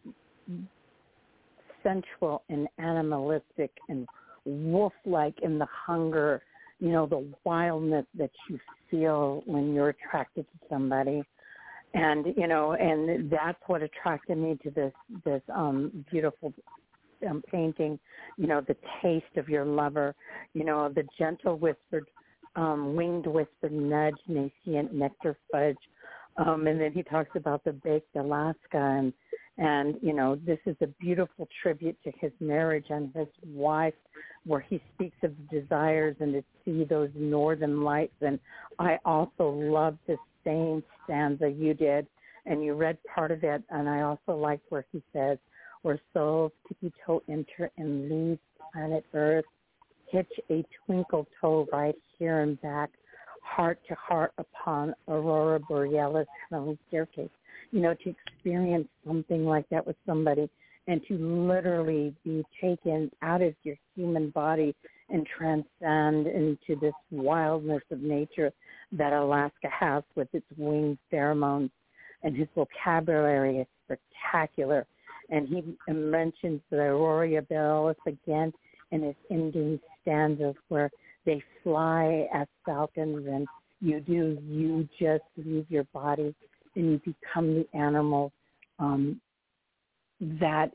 sensual and animalistic and wolf-like in the hunger, you know, the wildness that you feel when you're attracted to somebody. And, you know, and that's what attracted me to this, this um, beautiful um, painting, you know, the taste of your lover, you know, the gentle whispered, um, winged whispered nudge, nascent nectar fudge. Um, and then he talks about the baked Alaska, and, and, you know, this is a beautiful tribute to his marriage and his wife, where he speaks of the desires and to see those northern lights. And I also love the same stanza you did, and you read part of it, and I also liked where he says, where souls tippy-toe enter and leave planet Earth, hitch a twinkle toe right here and back, heart to heart upon Aurora Borealis heavenly staircase. You know, to experience something like that with somebody and to literally be taken out of your human body and transcend into this wildness of nature that Alaska has with its winged pheromones, and his vocabulary is spectacular. And he mentions the Aurora Borealis again in his ending stanzas where they fly as falcons, and you do, you just leave your body and you become the animal um, that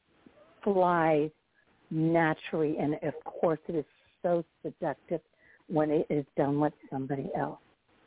flies naturally. And of course it is so seductive when it is done with somebody else.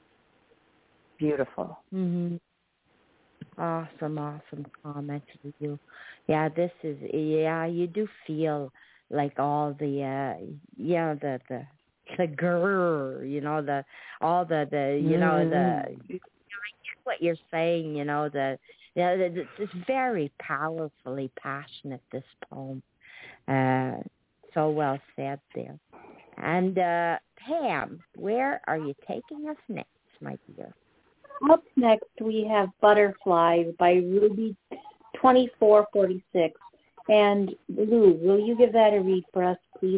Beautiful. Mm-hmm. Awesome, awesome comment to you. Yeah, this is, yeah, you do feel like all the, uh, yeah, the, the, the grrr, you know, the, all the, the, you know, the, you know, I get what you're saying, you know, the, yeah, the, it's very powerfully passionate, this poem. Uh, so well said there. And, uh, Pam, where are you taking us next, my dear? Up next, we have Butterflies by Ruby twenty-four forty-six. And Lou, will you give that a read for us, please?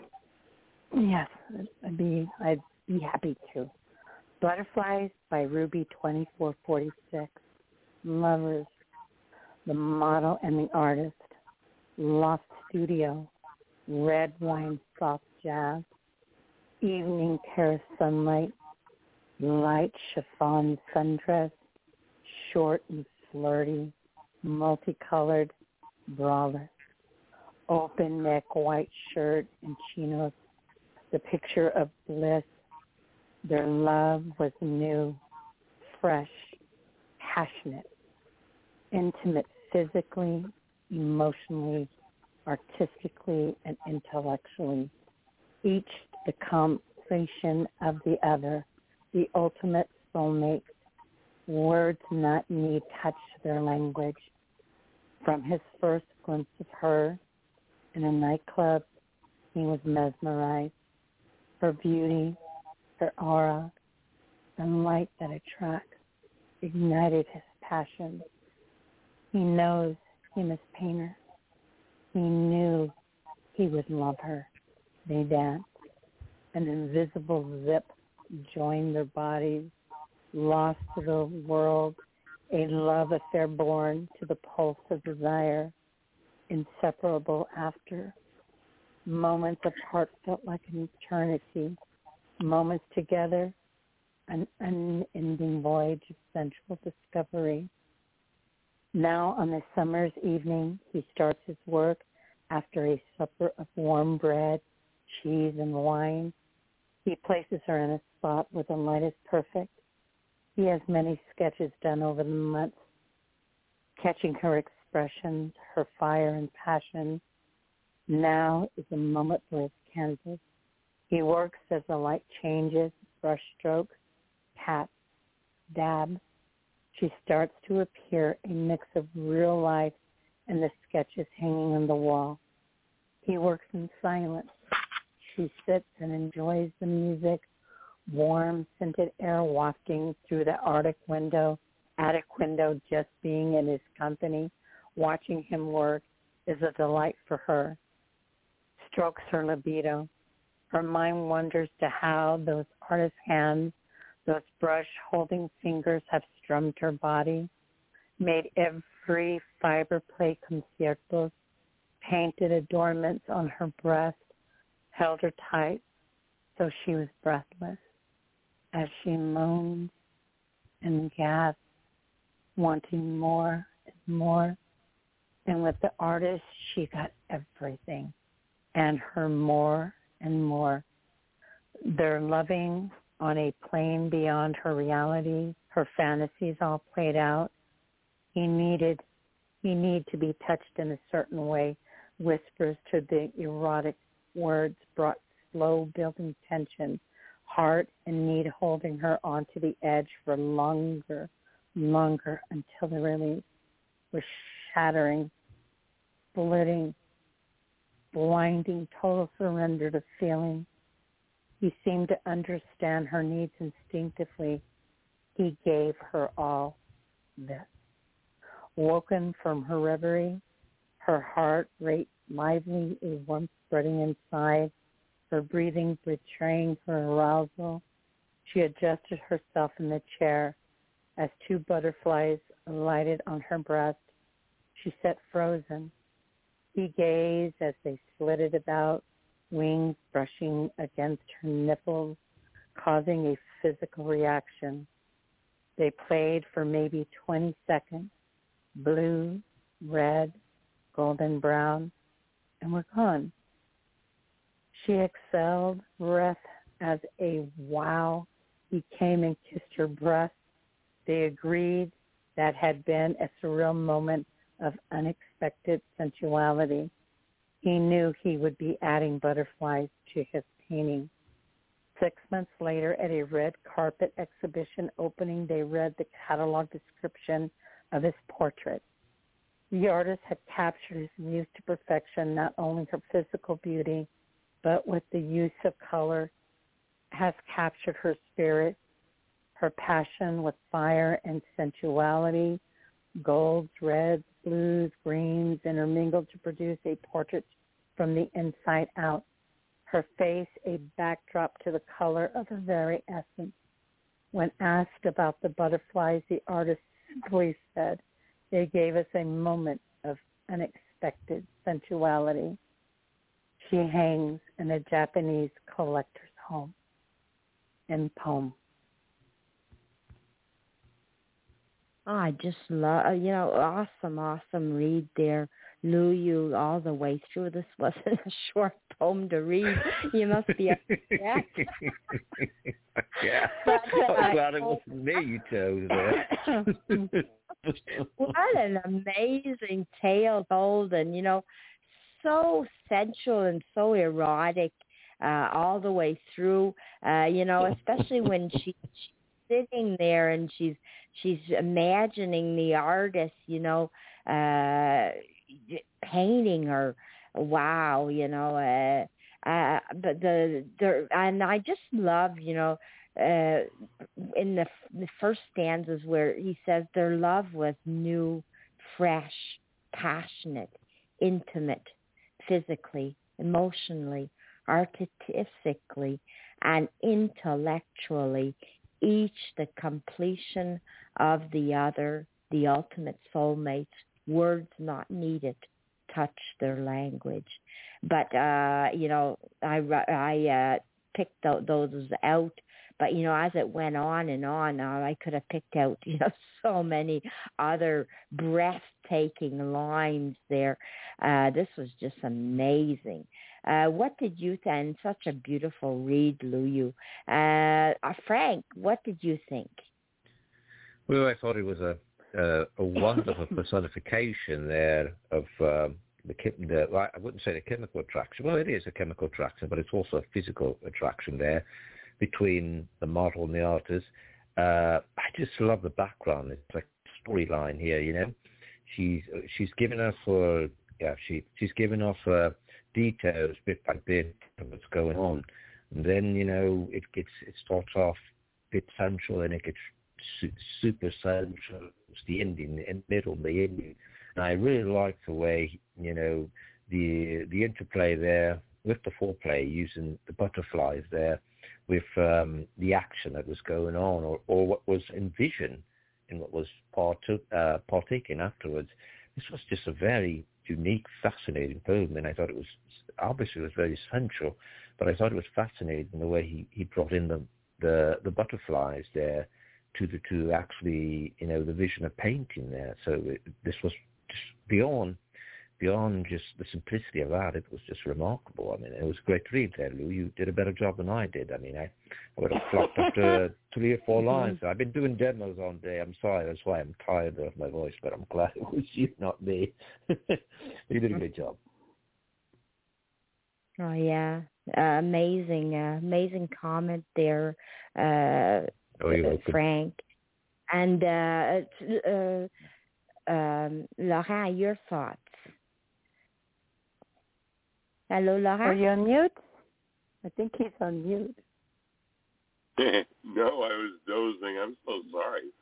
Yes, I'd be, I'd be happy to. Butterflies by Ruby twenty-four forty-six. Lovers, the model and the artist. Loft Studio. Red wine soft jazz. Evening terrace sunlight. Light chiffon sundress, short and flirty, multicolored bralette, open neck white shirt and chinos, the picture of bliss. Their love was new, fresh, passionate, intimate physically, emotionally, artistically, and intellectually. Each the completion of the other. The ultimate soulmate, words not need touch their language. From his first glimpse of her in a nightclub, he was mesmerized. Her beauty, her aura, the light that attracts, ignited his passion. He knows he must paint her. He knew he would love her. They danced. An invisible zip joined their bodies, lost to the world, a love affair born to the pulse of desire, inseparable after. Moments apart felt like an eternity. Moments together, an unending voyage of sensual discovery. Now, on this summer's evening, he starts his work after a supper of warm bread, cheese, and wine. He places her in a spot where the light is perfect. He has many sketches done over the months, catching her expressions, her fire and passion. Now is the moment for his canvas. He works as the light changes, brush strokes, tap, dab. She starts to appear a mix of real life and the sketches hanging on the wall. He works in silence. She sits and enjoys the music, warm, scented air wafting through the Arctic window, attic window. Just being in his company, watching him work is a delight for her. Strokes her libido. Her mind wanders to how those artist hands, those brush-holding fingers have strummed her body, made every fiber play conciertos, painted adornments on her breast, held her tight so she was breathless as she moans and gasps, wanting more and more. And with the artist, she got everything, and her more and more. They're loving on a plane beyond her reality, her fantasies all played out. He needed, he need to be touched in a certain way. Whispers to the erotic words brought slow building tension, heart and need holding her onto the edge for longer, longer until the release was shattering, splitting, blinding, total surrender to feeling. He seemed to understand her needs instinctively. He gave her all this. Woken from her reverie, her heart rate lively, a warmth spreading inside, her breathing betraying her arousal. She adjusted herself in the chair as two butterflies alighted on her breast. She sat frozen. He gazed as they flitted about, wings brushing against her nipples, causing a physical reaction. They played for maybe twenty seconds, blue, red, golden brown, and were gone. She exhaled breath as a wow. He came and kissed her breast. They agreed that had been a surreal moment of unexpected sensuality. He knew he would be adding butterflies to his painting. Six months later, at a red carpet exhibition opening, they read the catalog description of his portrait. The artist had captured his muse to perfection, not only her physical beauty, but with the use of color, has captured her spirit, her passion with fire and sensuality, golds, reds, blues, greens, intermingled to produce a portrait from the inside out. Her face a backdrop to the color of her very essence. When asked about the butterflies, the artist simply said, "They gave us a moment of unexpected sensuality." She hangs in a Japanese collector's home. End poem. Oh, I just love, you know, awesome, awesome read there, Lou. You all the way through. This wasn't a short poem to read. You must be upset. Yeah. But, uh, I'm glad it wasn't me you chose there. What an amazing tale, Golden. You know, so sensual and so erotic uh, all the way through. Uh, you know, especially when she, she's sitting there and she's she's imagining the artist. You know, uh, painting or wow, you know. Uh, uh, but the, the and I just love, you know, uh, in the, the first stanzas where he says their love was new, fresh, passionate, intimate, physically, emotionally, artistically, and intellectually, each the completion of the other, the ultimate soulmates, words not needed, touch their language. But, uh, you know, I, I uh, picked out those out. But, you know, as it went on and on, uh, I could have picked out, you know, so many other breathtaking lines there. Uh, this was just amazing. Uh, what did you think? Such a beautiful read, Luyu. Uh, uh, Frank, what did you think? Well, I thought it was a a, a wonderful personification there of um, the, the, well, I wouldn't say the chemical attraction. Well, it is a chemical attraction, but it's also a physical attraction there between the model and the artist. Uh, I just love the background. It's like a storyline here, you know. She's she's given us for yeah she she's given us uh, details bit by bit of what's going on, and then you know it gets it starts off a bit central and it gets su- super central. It's the ending, the middle, the ending, and I really like the way you know the the interplay there with the foreplay using the butterflies there with um, the action that was going on, or, or what was envisioned in what was part uh, partaken afterwards. This was just a very unique, fascinating poem, and I thought it was, obviously it was very central, but I thought it was fascinating the way he, he brought in the, the the butterflies there to the to actually, you know, the vision of painting there. So it, this was just beyond beyond just the simplicity of that. It was just remarkable. I mean, it was a great read there, Lou. You did a better job than I did. I mean, I, I would have flopped after three or four lines. I've been doing demos all day. I'm sorry. That's why I'm tired of my voice, but I'm glad it was you, not me. You did a good job. Oh, yeah. Uh, amazing, uh, amazing comment there, uh, oh, you're welcome. Frank. And uh, uh, um, Laurent, your thoughts? Hello, Laurent? Are you on mute? I think he's on mute. No, I was dozing. I'm so sorry.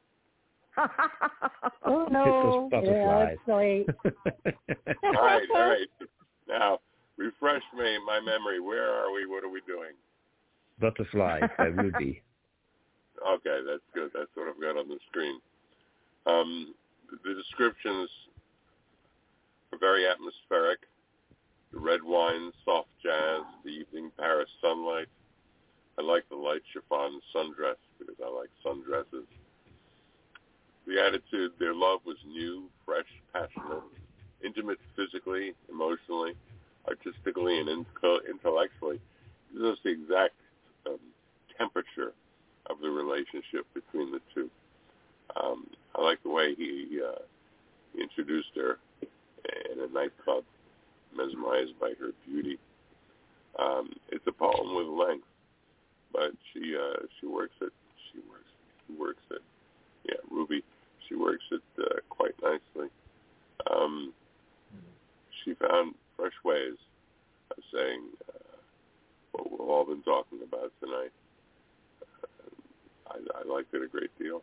Oh, no. Yeah, it's late. all right, all right. Now, refresh me, my memory. Where are we? What are we doing? Butterfly by Ruby. Okay, that's good. That's what I've got on the screen. Um, the descriptions are very atmospheric. The red wine, soft jazz, the evening Paris sunlight. I like the light chiffon sundress because I like sundresses. The attitude, their love was new, fresh, passionate, intimate physically, emotionally, artistically, and in- intellectually. This is the exact um, temperature of the relationship between the two. Um, I like the way he uh, introduced her in a nightclub, mesmerized by her beauty. Um, it's a poem with length, but she uh, she works it. She works. She works it. Yeah, Ruby. She works it uh, quite nicely. Um, she found fresh ways of saying uh, what we've all been talking about tonight. Uh, I, I liked it a great deal.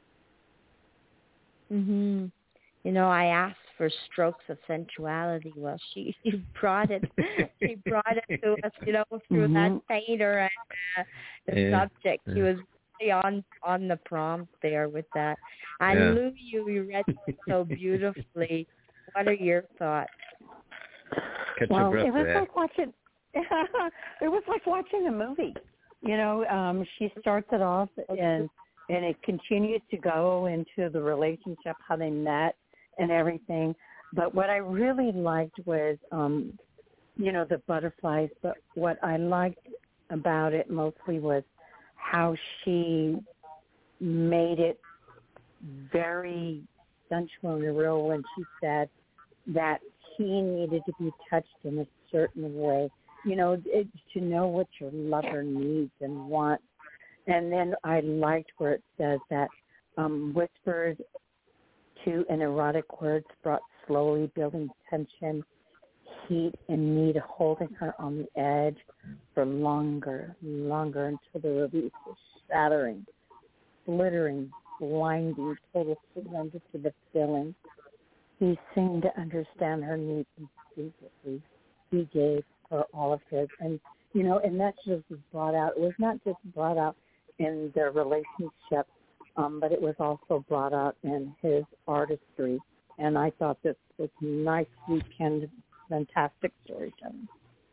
Mhm. You know, I asked for strokes of sensuality. Well, she, she brought it. She brought it to us, you know, through mm-hmm. that painter and uh, the yeah. subject. Yeah. She was really on on the prompt there with that. And yeah. Lou, you, you read it so beautifully. What are your thoughts? Catch well, breath, it was yeah. like watching. It was like watching a movie. You know, um, she starts it off and and it continues to go into the relationship, how they met and everything. But what I really liked was, um, you know, the butterflies. But what I liked about it mostly was how she made it very sensual and real when she said that he needed to be touched in a certain way, you know, it, to know what your lover needs and wants. And then I liked where it says that um, whispered to an erotic words brought slowly building tension, heat, and need, holding her on the edge for longer, longer until the release was shattering, splittering, blinding, total surrender to the feeling. He seemed to understand her needs instinctively. He gave her all of his. And, you know, and that just was brought out. It was not just brought out in their relationship, um, but it was also brought out in his artistry. And I thought this was nice weekend, fantastic storytelling.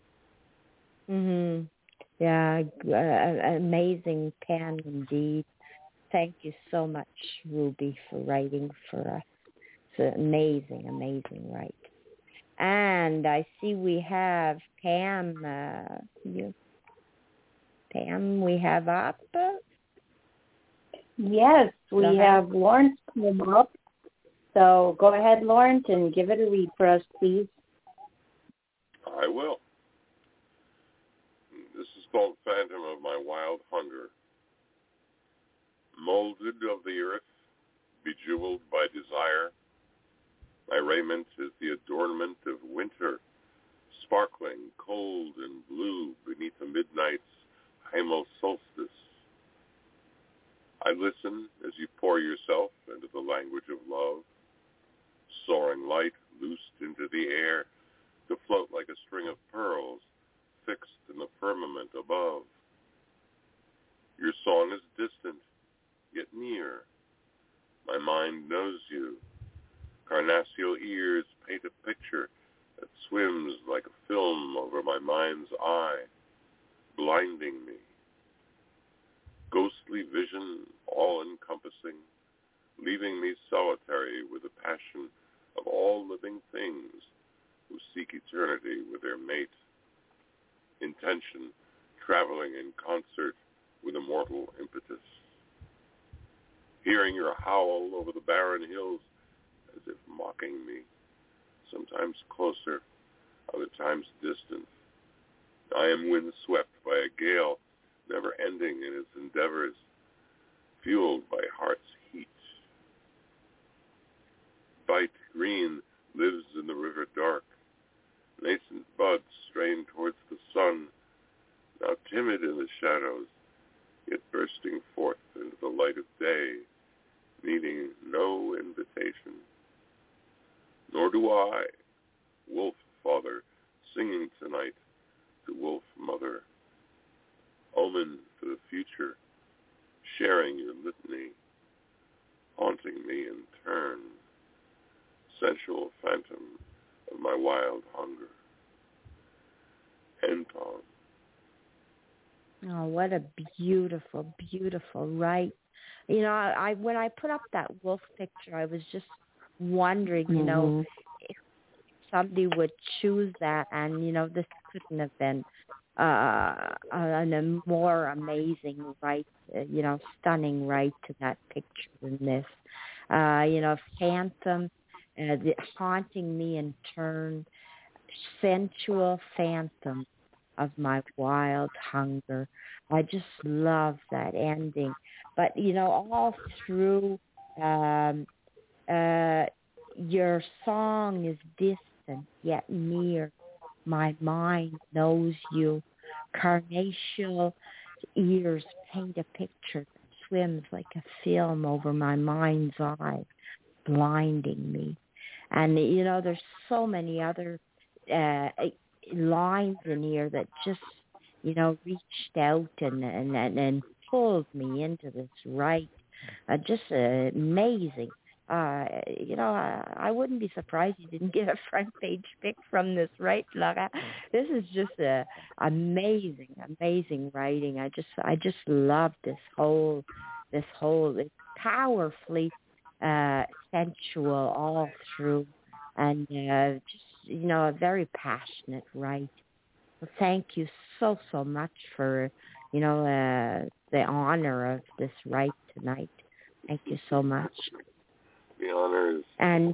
Mhm. Yeah, uh, amazing pen indeed. Thank you so much, Ruby, for writing for us. It's an amazing, amazing write. And I see we have Pam. Uh, you, Pam, we have up. Yes, we Go ahead. have Lawrence come up. So go ahead, Lawrence, and give it a read for us, please. I will. This is called Phantom of My Wild Hunger. Molded of the earth, bejeweled by desire, my raiment is the adornment of winter, sparkling, cold, and blue beneath the midnight's hymal solstice. I listen as you pour yourself into the language of love, soaring light loosed into the air to float like a string of pearls fixed in the firmament above. Your song is distant, yet near. My mind knows you. Carnassial ears paint a picture that swims like a film over my mind's eye, blinding me. Ghostly vision, all-encompassing, leaving me solitary with the passion of all living things who seek eternity with their mate. Intention traveling in concert with immortal impetus. Hearing your howl over the barren hills as if mocking me, sometimes closer, other times distant. I am windswept by a gale, never ending in its endeavors, fueled by heart's heat. Bright green lives in the river dark, nascent buds strain towards the sun, now timid in the shadows, yet bursting forth into the light of day, needing no invitation. Nor do I, wolf father, singing tonight to wolf mother, omen for the future, sharing your litany, haunting me in turn, sensual phantom of my wild hunger. End poem. Oh, what a beautiful, beautiful write. You know, I when I put up that wolf picture, I was just wondering, you know, Mm-hmm. if somebody would choose that, and you know, this couldn't have been uh, a, a more amazing write, uh, you know, stunning write to that picture than this. Uh, you know, phantom, uh, the, haunting me in turn, sensual phantom of my wild hunger. I just love that ending. But, you know, all through um, uh, your song is distant yet near. My mind knows you. Carnassial ears paint a picture that swims like a film over my mind's eye, blinding me. And, you know, there's so many other uh, lines in here that just, you know, reached out and and, and, and pulled me into this right. Uh, just uh, amazing. Uh, you know, I, I wouldn't be surprised you didn't get a front page pick from this, right, Laura? This is just a amazing, amazing writing. I just, I just love this whole, this whole, it's powerfully uh, sensual all through, and uh, just, you know, a very passionate write. Well, thank you so, so much for, you know, uh, the honor of this write tonight. Thank you so much. The honor is... And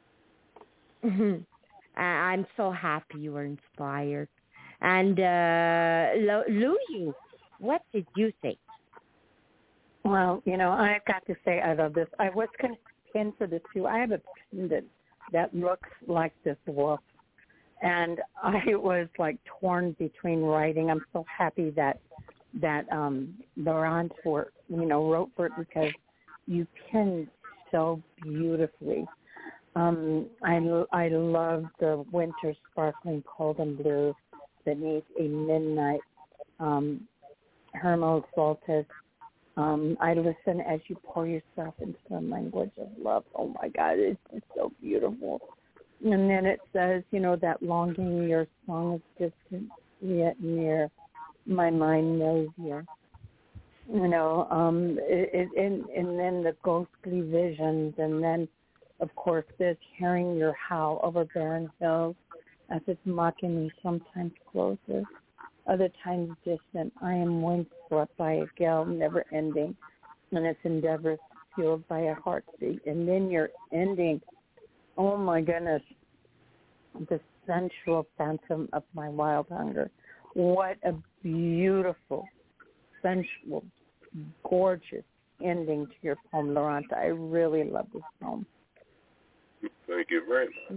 I'm so happy you were inspired. And uh, Lulu, what did you think? Well, you know, I've got to say I love this. I was con- pin for this too. I have a pendant that looks like this wolf, and I was like torn between writing. I'm so happy that that um, Laurent for you know wrote for it because you pinned so beautifully. Um, I I love the winter sparkling cold and blue beneath a midnight um, Hermo solstice. Um, I listen as you pour yourself into the language of love. Oh my God, it's, it's so beautiful. And then it says, you know, that longing, your song is distant yet near. My mind knows you. You know, um, it, it, and, and then the ghostly visions, and then, of course, this hearing your howl over barren hills as it's mocking me, sometimes closer, other times distant. I am windswept by a gale never ending, and its endeavors fueled by a heartbeat. And then your ending, oh my goodness, the sensual phantom of my wild hunger. What a beautiful, sensual, gorgeous ending to your poem, Laurent. I really love this poem. Thank you very much.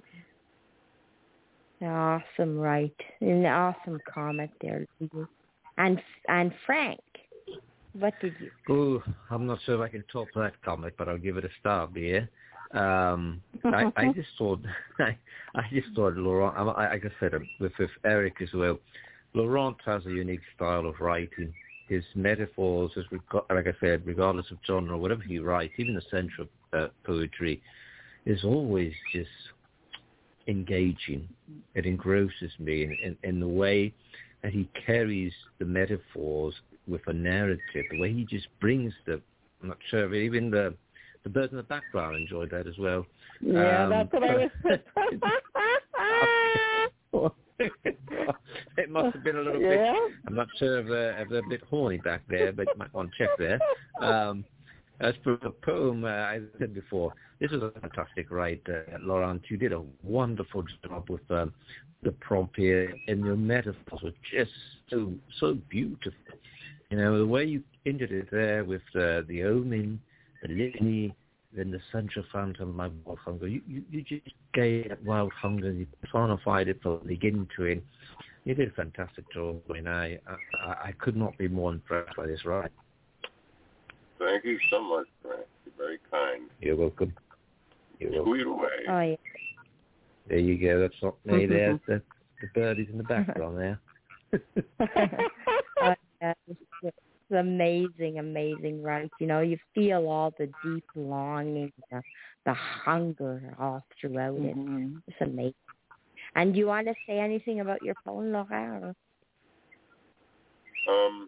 Awesome, right? An awesome comment there, Lee. And and Frank, what did you? Oh, I'm not sure if I can top that comment, but I'll give it a start here. Um, I, I just thought, I, I just thought Laurent. I, like I said, with, with Eric as well, Laurent has a unique style of writing. His metaphors, his, like I said, regardless of genre, whatever he writes, even the central uh, poetry, is always just engaging. It engrosses me in, in, in the way that he carries the metaphors with a narrative, the way he just brings the, I'm not sure, even the the birds in the background enjoyed that as well. Yeah, um, that's what I was It must have been a little yeah. bit, I'm not sure if they're, if they're a bit horny back there, but you might want to check there. Um, As for the poem, uh, I said before, this was a fantastic write, uh, Laurent. You did a wonderful job with um, the prompt here, and your metaphors were just so so beautiful. You know, the way you ended it there with uh, the omen, the litany, then the central phantom of my wild hunger. You, you, you just gave that wild hunger, you personified it from the beginning to end. You did a fantastic job, and I, I, I could not be more impressed by this write. Thank you so much, Frank. You're very kind. You're welcome. You're welcome. Sweet away. Oh, yeah. There you go. That's not me there. The, the birdies in the background there. Oh, yeah. It's, it's amazing, amazing, right? You know, you feel all the deep longing, the, the hunger all throughout mm-hmm. it. It's amazing. And you want to say anything about your poem, Laura? Um,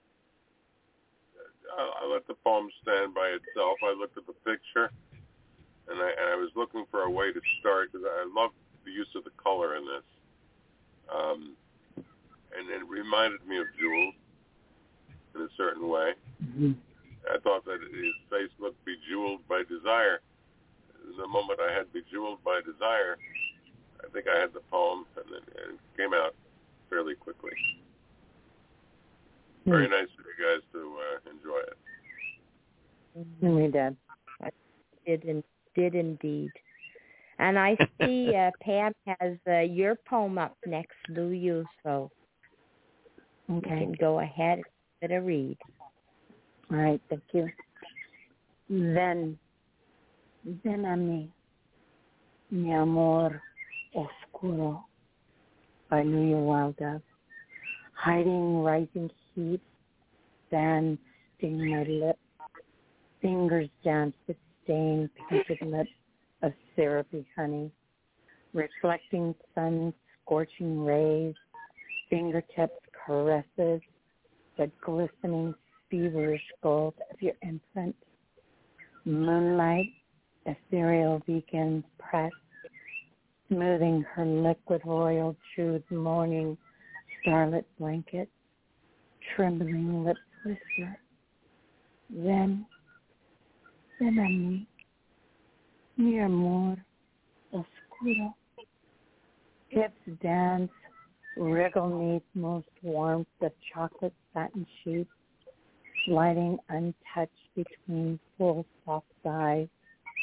I, I let the poem stand by itself. I looked at the picture, and I, and I was looking for a way to start because I love the use of the color in this. Um, and it reminded me of Jules in a certain way. Mm-hmm. I thought that his face looked bejeweled by desire. The moment I had bejeweled by desire, I think I had the poem, and it, it came out fairly quickly. Mm-hmm. Very nice for you guys to uh, enjoy it. Mm-hmm. We did. I did, in, did indeed. And I see uh, Pam has uh, your poem up next, Luyu, so okay. You can go ahead and give it a read. All right, thank you. Ven, ven a mí, mi amor oscuro, by Luyu Wildup. Hiding rising heat, sand sting my lips, fingers dance with stained painted lips of syrupy honey, reflecting sun's scorching rays, fingertips caresses, the glistening feverish gold of your imprint. Moonlight, ethereal beacons press, smoothing her liquid royal jewed morning starlit blanket, trembling lips whisper, then, ven a mí, mi amor oscuro. Hips dance, wriggle neath most warmth of chocolate satin sheets, sliding untouched between full soft thighs.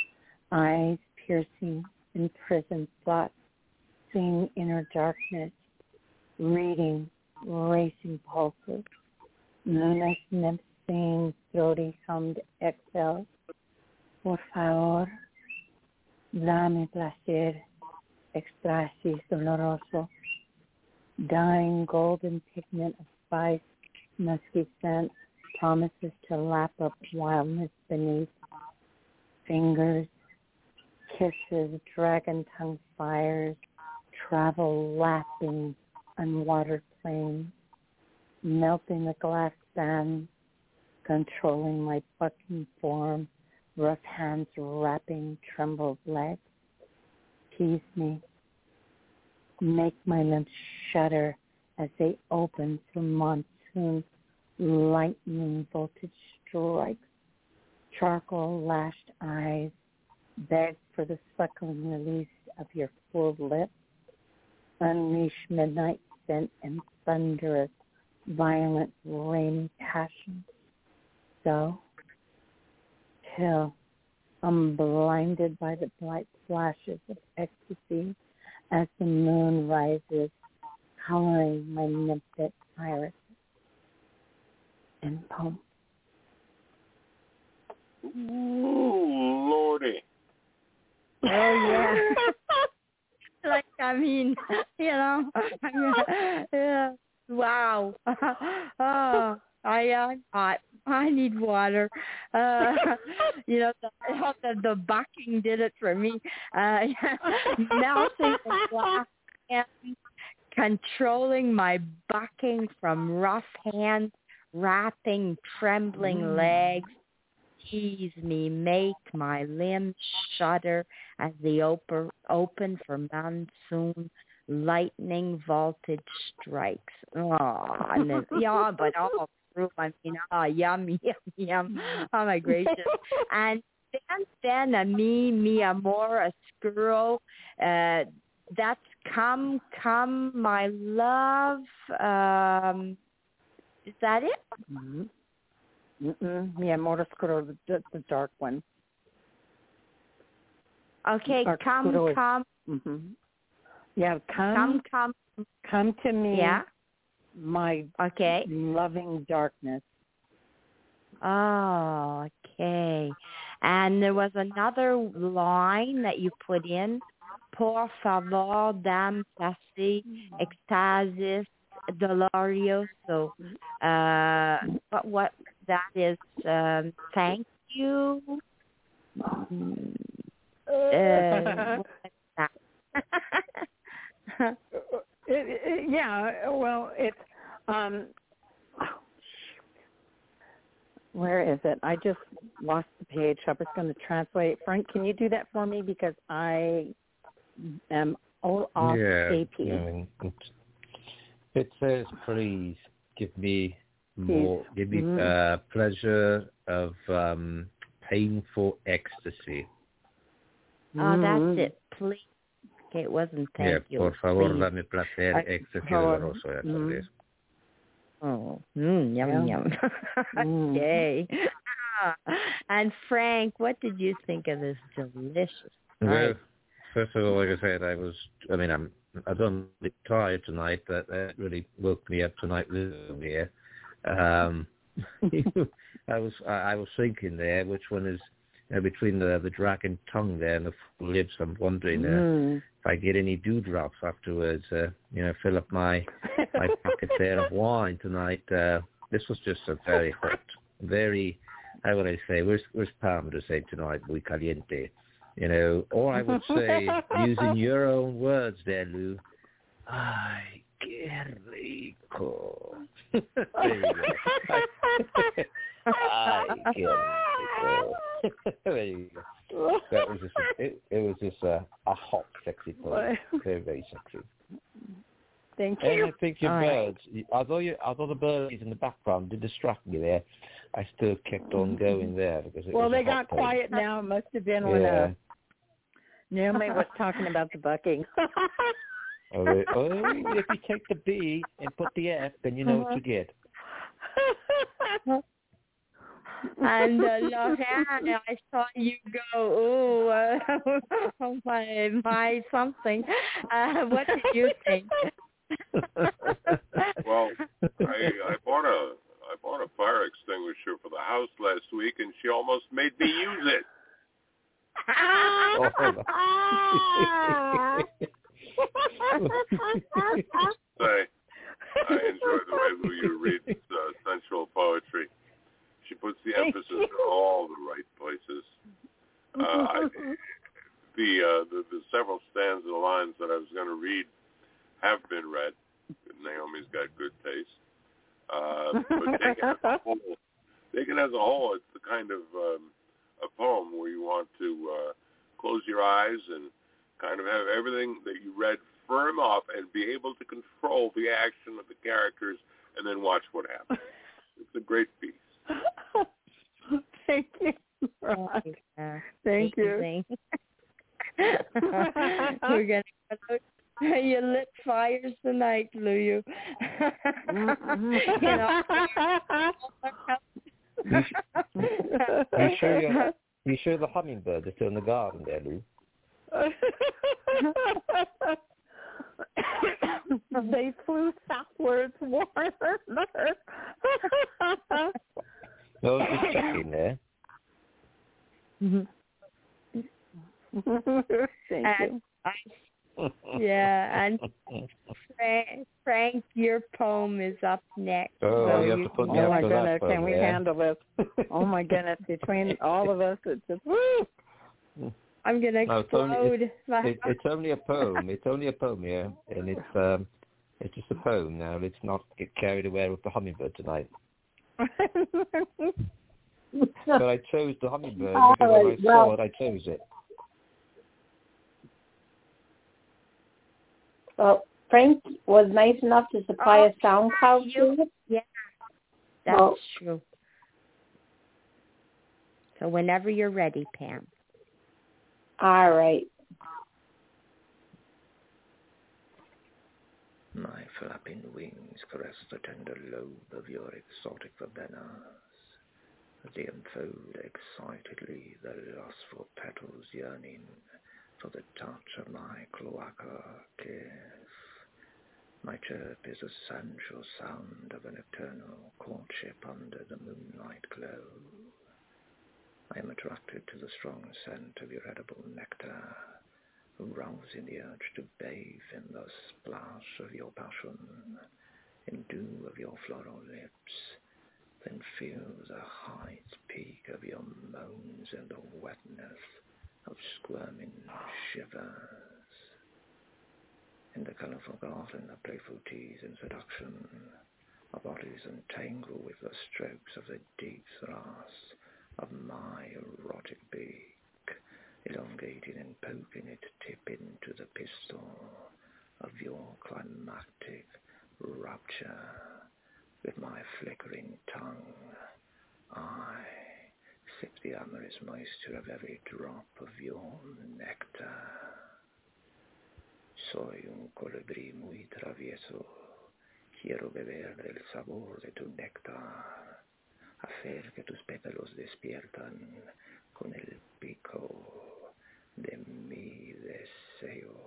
eyes piercing, imprisoned thoughts, seeing inner darkness, reading, racing pulses, lunas nipsing, throaty hummed exhale. Por favor, dame placer, extasis doloroso, dying golden pigment of spice, musky scent, promises to lap up wildness beneath, fingers, kisses, dragon tongue fires, travel lapping unwatered plains, melting the glass sand, controlling my bucking form, rough hands wrapping trembled legs. Tease me, make my limbs shudder as they open through monsoon, lightning voltage strikes, charcoal lashed eyes, beg for the suckling release of your full lips, unleash midnight scent and thunderous, violent, rainy passion. So, till I'm blinded by the bright flashes of ecstasy as the moon rises, coloring my nymphic iris in poem. Ooh, Lordy. Oh, yeah. Like, I mean, you know, yeah. Wow. Oh, I, uh, I, I need water. Uh, you know, the, the, the bucking did it for me. Uh, melting the glass hands, controlling my bucking from rough hands, wrapping trembling mm. legs. Tease me, make my limbs shudder as they open, open for monsoon. Lightning voltage strikes. Oh, and then, yeah, but all through. I mean, oh, yum, yum, yum. Oh my gracious! And then, then a me, me amor, a squirrel. Uh, that's come, come, my love. Um, is that it? Mm-hmm. Mm-mm. Yeah, Motor Scooter, the, the dark one. Okay, Our come, come. Is, mm-hmm. Yeah, come, come, come, come to me. Yeah. My okay. loving darkness. Oh, okay. And there was another line that you put in. Por favor, dame placer, extasis, dolorioso. Uh, what, what that is, um, thank you. Uh, what is that? it, it, yeah, well, it's, um, oh, where is it? I just lost the page. I was going to translate. Frank, can you do that for me? Because I am all off yeah, A P. No, it says, please give me more, please. give me mm-hmm. uh, pleasure of um, painful ecstasy. Oh, that's it, please. Okay, it wasn't thank yeah, you. Por favor, please. dame placer, éxtasis doloroso. That's mm. what it is. Oh, mm, yum, yeah. yum. Okay. And Frank, what did you think of this delicious Well, night? first of all, like I said, I was, I mean, I'm, I'm a bit tired tonight. That, that really woke me up tonight listening here. Um, I was, I, I was thinking there, which one is uh, between the the dragon tongue there and the full lips. I'm wondering uh, mm. if I get any dewdrops afterwards. Uh, you know, fill up my my pocket there of wine tonight. Uh, this was just a very hot, very, how would I say? Where's where's Palmer to say tonight? Muy caliente. You know, or I would say, using your own words there, Lou, ay, qué rico. There you go. Ay, qué rico. There you go. That was just, a, it, it was just a, a hot, sexy poem. Very, very sexy. Thank and you. I think your All birds, right. although you, although the birds in the background did distract me there, I still kept on going there because it well, was they a hot got poem. quiet now. It must have been yeah. when uh, Naomi was talking about the bucking. oh, oh, if you take the B and put the F, then you know what you get. And uh, Lorraine, I saw you go, oh, uh, oh my, my something. Uh, what did you think? Well, I, I bought a I bought a fire extinguisher for the house last week, and she almost made me use it. Oh, I, I enjoy the way Luya reads uh, sensual poetry. She puts the emphasis in all the right places. Uh, I, the, uh, the the several stanza lines that I was going to read have been read. Naomi's got good taste. Uh, but taken as a whole, taken as a whole, it's the kind of um, a poem where you want to uh, close your eyes and kind of have everything that you read firm up and be able to control the action of the characters and then watch what happens. It's a great piece. Thank you, Ron. Yeah. Thank you. We're going to you lit fires tonight, Luya. You know. You sure you're, you sure the hummingbirds are still in the garden there, Lou? They flew southwards, Warner. No, just checking there. Thank and you. I, yeah, and Frank, Frank, your poem is up next. Oh, so you have you to put can- me Oh up my for goodness, that can poem, we yeah. handle this? Oh my goodness, between all of us, it's just woo. I'm gonna No, it's only- explode. My- It, it's only a poem. It's only a poem, yeah, and it's um, it's just a poem now. Let's not get carried away with the hummingbird tonight. But I chose the hummingbird All because when right, I saw well- it, I chose it. Well, Frank was nice enough to supply Oh, a sound cloud you- to us. Yeah, that's Well- true. So whenever you're ready, Pam. All right. My flapping wings caress the tender lobe of your exotic verbenas, as they unfold excitedly their lustful petals yearning for the touch of my cloaca kiss. My chirp is the sensual sound of an eternal courtship under the moonlight glow. I am attracted to the strong scent of your edible nectar, arousing the urge to bathe in the splash of your passion, in dew of your floral lips, then feel the height peak of your moans in the wetness of squirming shivers. In the colourful garden of playful tease and seduction, our bodies entangle with the strokes of the deep thrust of my erotic beak, elongating and poking it tip into the pistol of your climactic rapture. With my flickering tongue, I sip the amorous moisture of every drop of your nectar. Soy un colibrí muy travieso, quiero beber del sabor de tu néctar, hacer que tus pétalos despiertan con el pico de mi deseo.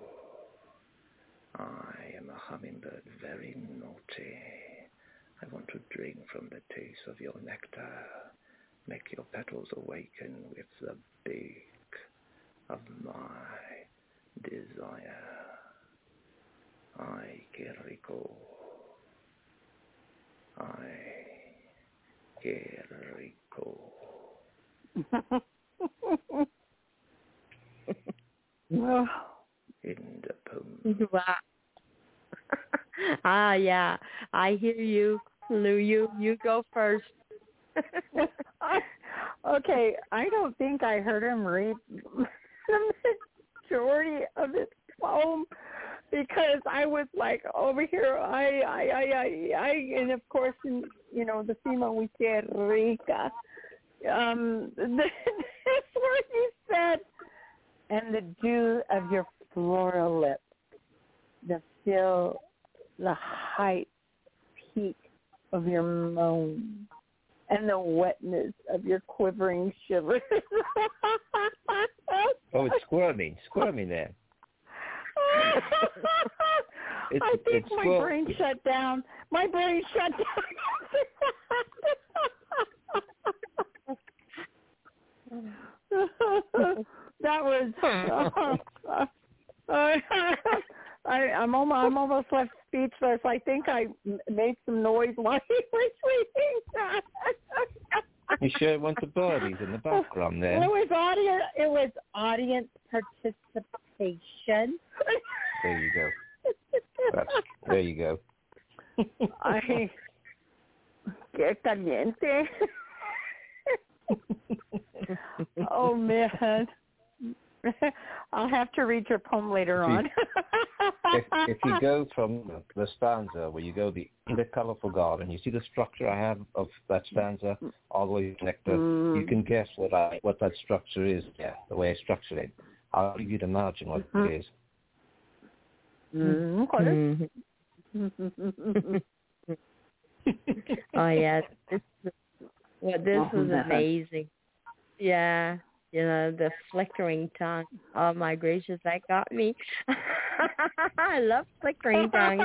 I am a hummingbird very naughty. I want to drink from the taste of your nectar, make your petals awaken with the beak of my desire. Ay, qué rico. Ay, qué rico. In the poem. Wow. Ah, yeah. I hear you, Lou. You, you go first. Okay, I don't think I heard him read the majority of his poem because I was like over here, I, I, I, I, I and of course, you know, the Sima we que rica. Um, this word you said, and the dew of your floral lips, the feel, the height, peak of your moan, and the wetness of your quivering shivers. Oh, it's squirming, squirming there. It's, I think it's my squir- brain shut down. My brain shut down. That was. Uh, I, I'm almost. I'm almost left speechless. I think I made some noise while he was reading. You sure it went to birdies in the background there? It was audience. It was audience participation. There you go. That's, there you go. Ay, qué caliente. Oh man, I'll have to read your poem later if you, on. if, if you go from the stanza where you go the in the colorful garden, you see the structure I have of that stanza all the way to the nectar. Mm. You can guess what I what that structure is. Yeah, the way I structured it. I'll leave you to imagine what mm-hmm. it is. Mm-hmm. Oh yeah, this is, well, this was amazing. Yeah, you know, the flickering tongue. Oh my gracious, that got me. I love flickering tongues.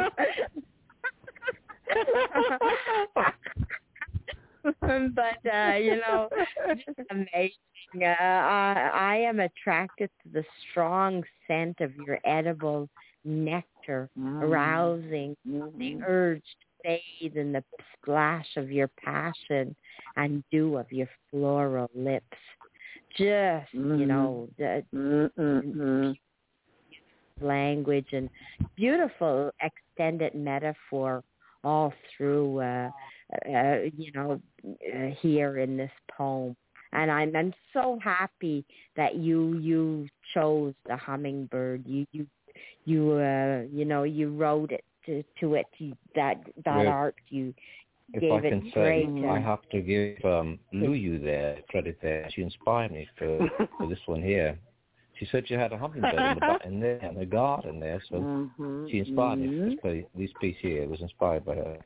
But uh, you know, just amazing. Uh, I, I am attracted to the strong scent of your edible nectar, mm. arousing mm-hmm. the urge to bathe in the splash of your passion and dew of your floral lips. Just, mm-hmm. you know, the mm-hmm. language and beautiful extended metaphor all through, uh, uh, you know, uh, here in this poem. And I'm I'm so happy that you you chose the hummingbird. You you you uh you know you wrote it to, to it to that that yeah. art you if gave I it can great. say, I have to give um, Luyu there credit there. She inspired me for, for this one here. She said she had a hummingbird in, the, in there in the garden there, so mm-hmm. she inspired mm-hmm. me for this piece, this piece here. It was inspired by her.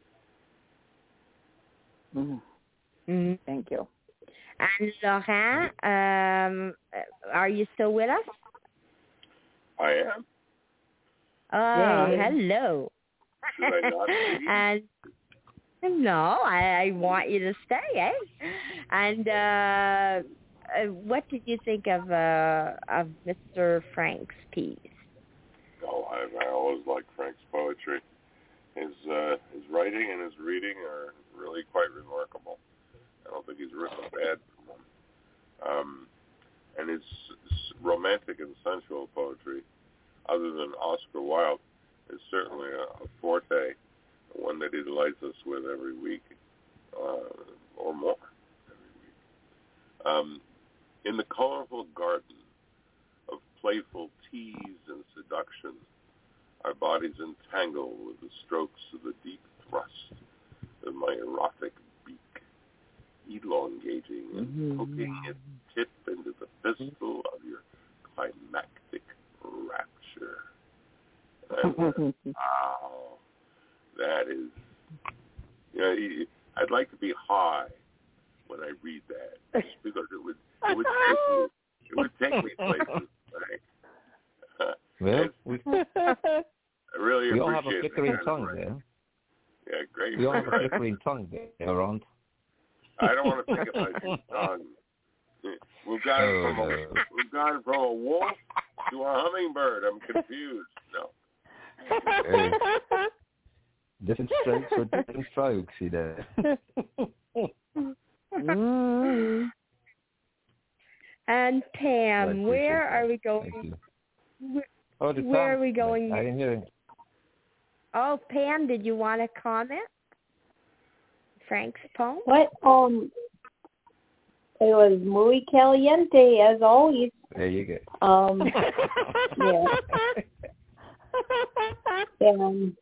Mm-hmm. Mm-hmm. Thank you. And Laurent, um, are you still with us? I am. Oh, Yay. Hello. Should I not leave? And no, I, I want you to stay, eh? And uh, uh, what did you think of uh, of Mister Frank's piece? Oh, I, I always like Frank's poetry. His uh, his writing and his reading are really quite remarkable. I don't think he's written a bad one. Um, and his, his romantic and sensual poetry, other than Oscar Wilde, is certainly a, a forte, one that he delights us with every week, uh, or more every week. Um, in the colorful garden of playful tease and seduction, our bodies entangle with the strokes of the deep thrust of my erotic beak, elongating and mm-hmm. poking its tip into the fistle of your climactic rapture. And, uh, wow, that is, you know, I'd like to be high when I read that, because it would, it would take me, it would take me places. Like, uh, well, we, I really we appreciate all have a flickering tongue right. there. Yeah, great. We all have a flickering tongue there, around. I don't want to think about your tongue. We've gone oh, from a no. we've gone from a wolf to a hummingbird. I'm confused. No. Hey. Different strokes for different strokes, you know. mm. And Pam, where are we going? Where, oh, where are we going? I didn't hear it. Oh, Pam, did you want to comment? Frank's poem? What? Um, it was muy caliente, as always. There you go. Um, yeah. um,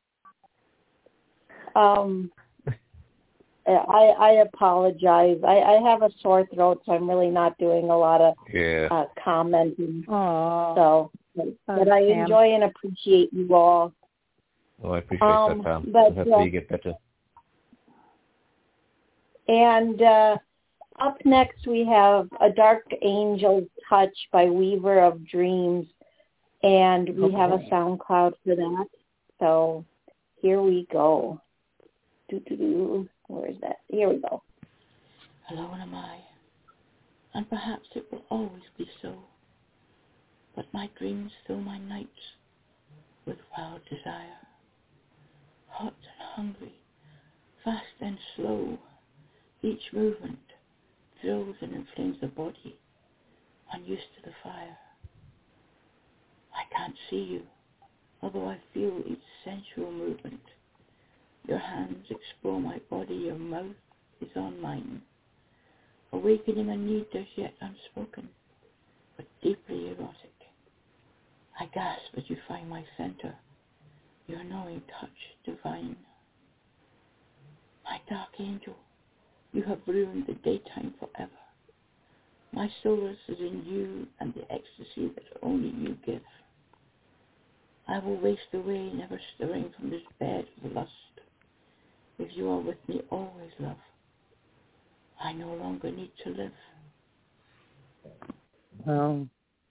um, I I apologize. I, I have a sore throat, so I'm really not doing a lot of yeah. uh, commenting. Aww. So, but, but I enjoy and appreciate you all. Oh, I appreciate um, that, Pam. But, Hopefully uh, you get better. And uh, up next we have A Dark Angel Touch by Weaver of Dreams. And we okay. have a SoundCloud for that. So here we go. Doo-doo-doo. Where is that? Here we go. Alone am I, and perhaps it will always be so. But my dreams fill my nights with wild desire. Hot and hungry, fast and slow, each movement thrills and inflames the body, unused to the fire. I can't see you, although I feel each sensual movement. Your hands explore my body, your mouth is on mine, awakening a need as yet unspoken, but deeply erotic. I gasp as you find my center, your knowing touch divine. My dark angel, you have ruined the daytime forever. My solace is in you and the ecstasy that only you give. I will waste away, never stirring from this bed of lust. If you are with me always, love, I no longer need to live. Wow.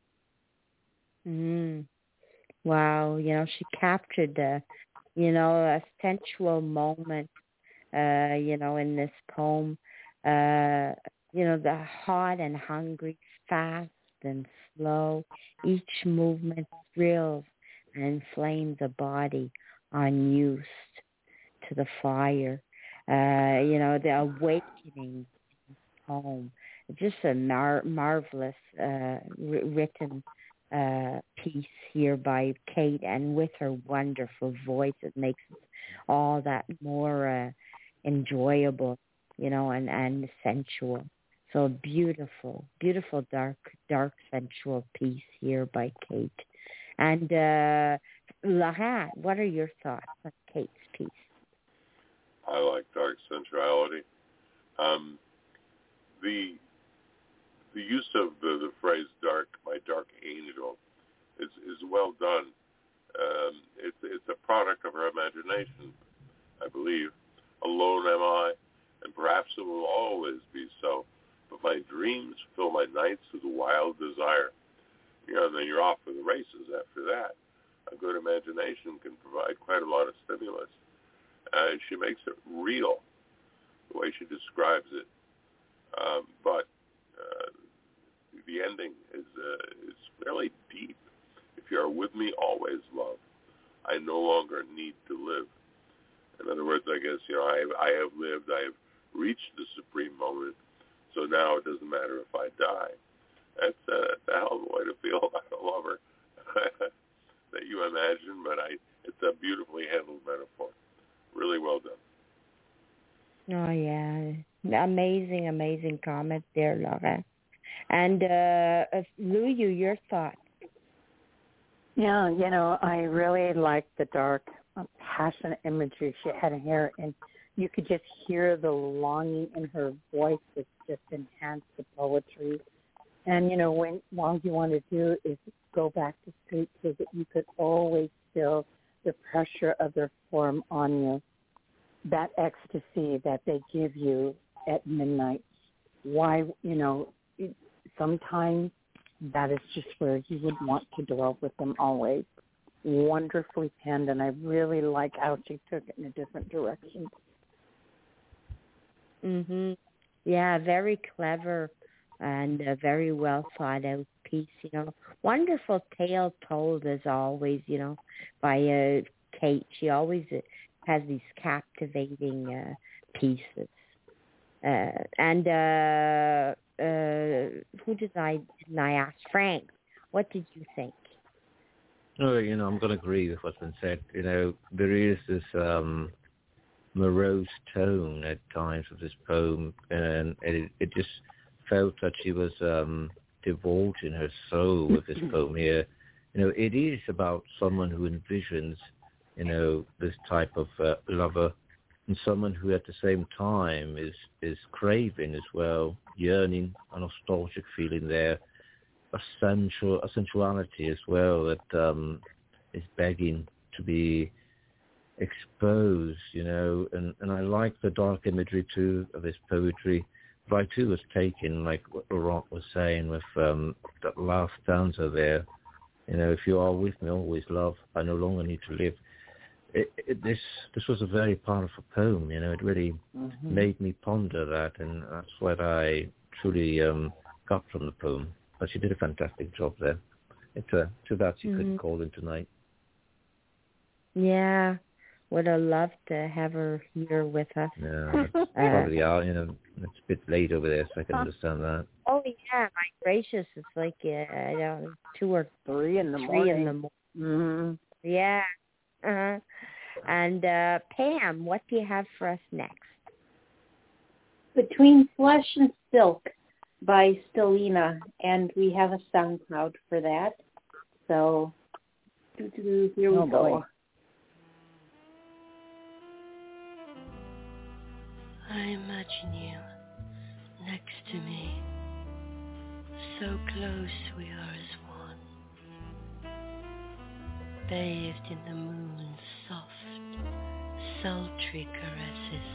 Mm. Wow, you know, she captured the, you know, a sensual moment, uh, you know, in this poem. Uh, you know, the hot and hungry, fast and slow. Each movement thrills and inflames the body, unused to the fire. Uh, you know, the awakening poem. Just a mar- marvelous uh, r- written uh, piece here by Kate, and with her wonderful voice, it makes it all that more uh, enjoyable, you know, and, and sensual. So beautiful, beautiful, dark, dark, sensual piece here by Kate. And uh, Laurent, what are your thoughts on Kate's piece? I like dark sensuality. Um, the the use of the, the phrase "dark," my dark angel, is is well done. Um, it's it's a product of her imagination, I believe. Alone am I, and perhaps it will always be so. But my dreams fill my nights with wild desire. You know, and then you're off for the races after that. A good imagination can provide quite a lot of stimulus. Uh, she makes it real, the way she describes it. Um, but uh, the ending is uh, is fairly deep. If you are with me always, love, I no longer need to live. In other words, I guess, you know, I, I have lived, I have reached the supreme moment, so now it doesn't matter if I die. That's a, that's a hell of a way to feel about a lover that you imagine, but I it's a beautifully handled metaphor. Really well done. Oh, yeah. Amazing, amazing comment there, Laura. And uh, Louis, your thoughts? Yeah, you know, I really liked the dark, passionate imagery she had here, and you could just hear the longing in her voice that just enhanced the poetry. And, you know, when all you want to do is go back to sleep so that you could always feel the pressure of their form on you, that ecstasy that they give you at midnight. Why, you know, sometimes that is just where you would want to dwell with them always. Wonderfully penned, and I really like how she took it in a different direction. Mhm. Yeah, very clever and a very well thought out piece. You know, wonderful tale told as always. You know, by uh, Kate. She always uh, has these captivating uh, pieces. Uh, and uh, uh, who did I didn't I ask? Frank, what did you think? Oh, you know, I'm going to agree with what's been said. You know, there is this um, morose tone at times of this poem, and it, it just felt that she was um, divulging her soul with this poem here. You know, it is about someone who envisions, you know, this type of uh, lover, and someone who at the same time is, is craving as well, yearning, a nostalgic feeling there, a sensual, a sensuality as well that um, is begging to be exposed, you know, and, and I like the dark imagery too of his poetry. But I too was taken, like what Laurent was saying with um, that last stanza there, you know, if you are with me always, love, I no longer need to live. It, it, this this was a very powerful poem, you know, it really mm-hmm. made me ponder that, and that's what I truly um, got from the poem. But she did a fantastic job there. It's uh, too bad she mm-hmm. couldn't call in tonight. Yeah, would have loved to have her here with us. Yeah, uh, probably are, you know, it's a bit late over there, so I can understand that. Oh, yeah, my gracious, it's like, uh, I don't know, two or three in the three morning. in the morning. Mm-hmm. Yeah. Uh-huh. And uh, Pam, what do you have for us next? Between Flesh and Silk by Stelina, and we have a SoundCloud for that. So, here we oh, go. Boy. I imagine you next to me, so close we are as one, bathed in the moon's soft, sultry caresses,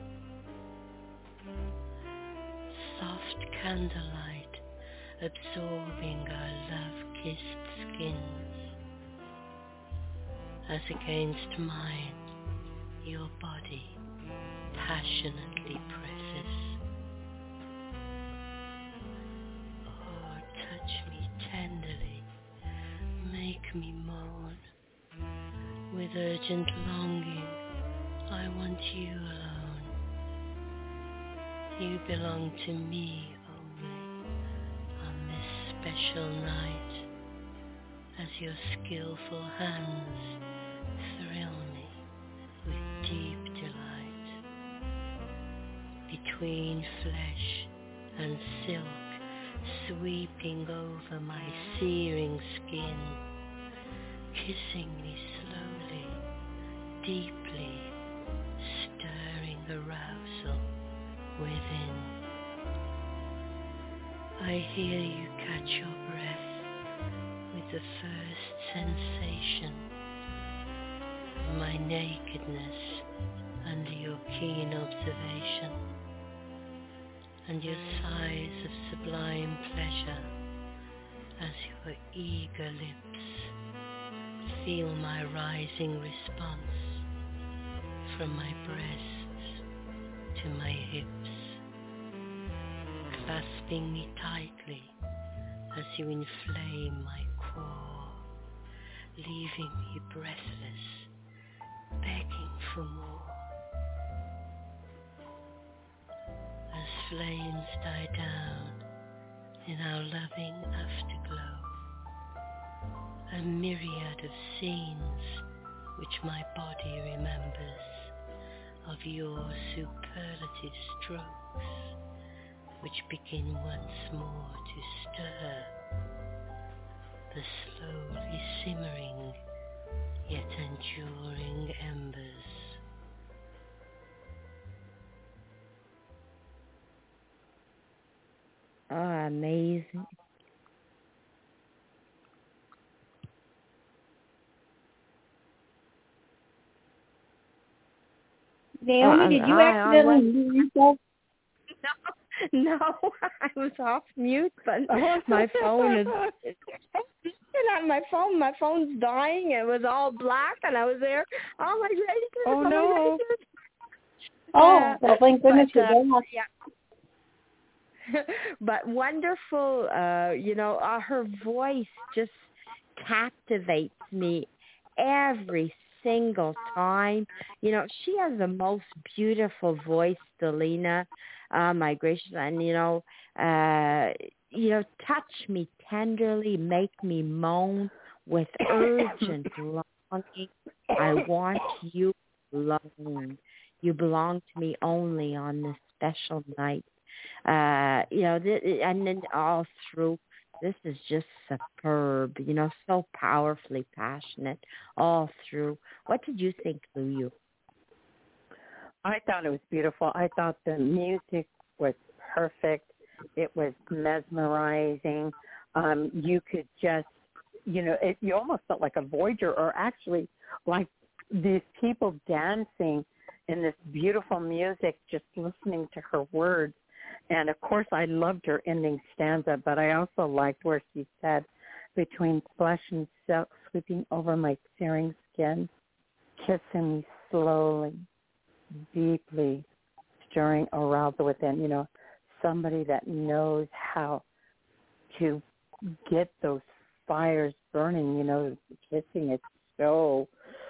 soft candlelight absorbing our love-kissed skins, as against mine your body passionately presses. Oh, touch me tenderly, make me moan. With urgent longing, I want you alone. You belong to me only on this special night, as your skillful hands thrill me with deep delight. Between flesh and silk, sweeping over my searing skin, kissing me slowly, deeply, stirring arousal within. I hear you catch your breath with the first sensation of my nakedness under your keen observation, and your sighs of sublime pleasure as your eager lips feel my rising response from my breasts to my hips, clasping me tightly as you inflame my core, leaving me breathless, begging for more. As flames die down in our loving afterglow, a myriad of scenes which my body remembers of your superlative strokes, which begin once more to stir the slowly simmering yet enduring embers. Oh, amazing. Naomi, uh, did you I, accidentally I mute yourself? No, no, I was off mute, but my phone is... Not my phone. My phone's dying. It was all black, and I was there. Oh, my goodness. Oh, oh no. My goodness. Oh, uh, well, thank goodness but, you're uh, there. Yeah. But wonderful, uh, you know, uh, her voice just captivates me every single time. You know, she has the most beautiful voice, Stelina, uh, my gracious, and, you know, uh, you know, touch me tenderly, make me moan with urgent longing. I want you alone. You belong to me only on this special night. Uh, you know, th- and then all through, this is just superb, you know, so powerfully passionate all through. What did you think, Lou? I thought it was beautiful. I thought the music was perfect. It was mesmerizing. Um, you could just, you know, it, you almost felt like a Voyager, or actually like these people dancing in this beautiful music, just listening to her words. And, of course, I loved her ending stanza, but I also liked where she said, between flesh and silk sweeping over my searing skin, kissing me slowly, deeply, stirring arousal within, you know, somebody that knows how to get those fires burning, you know, kissing is so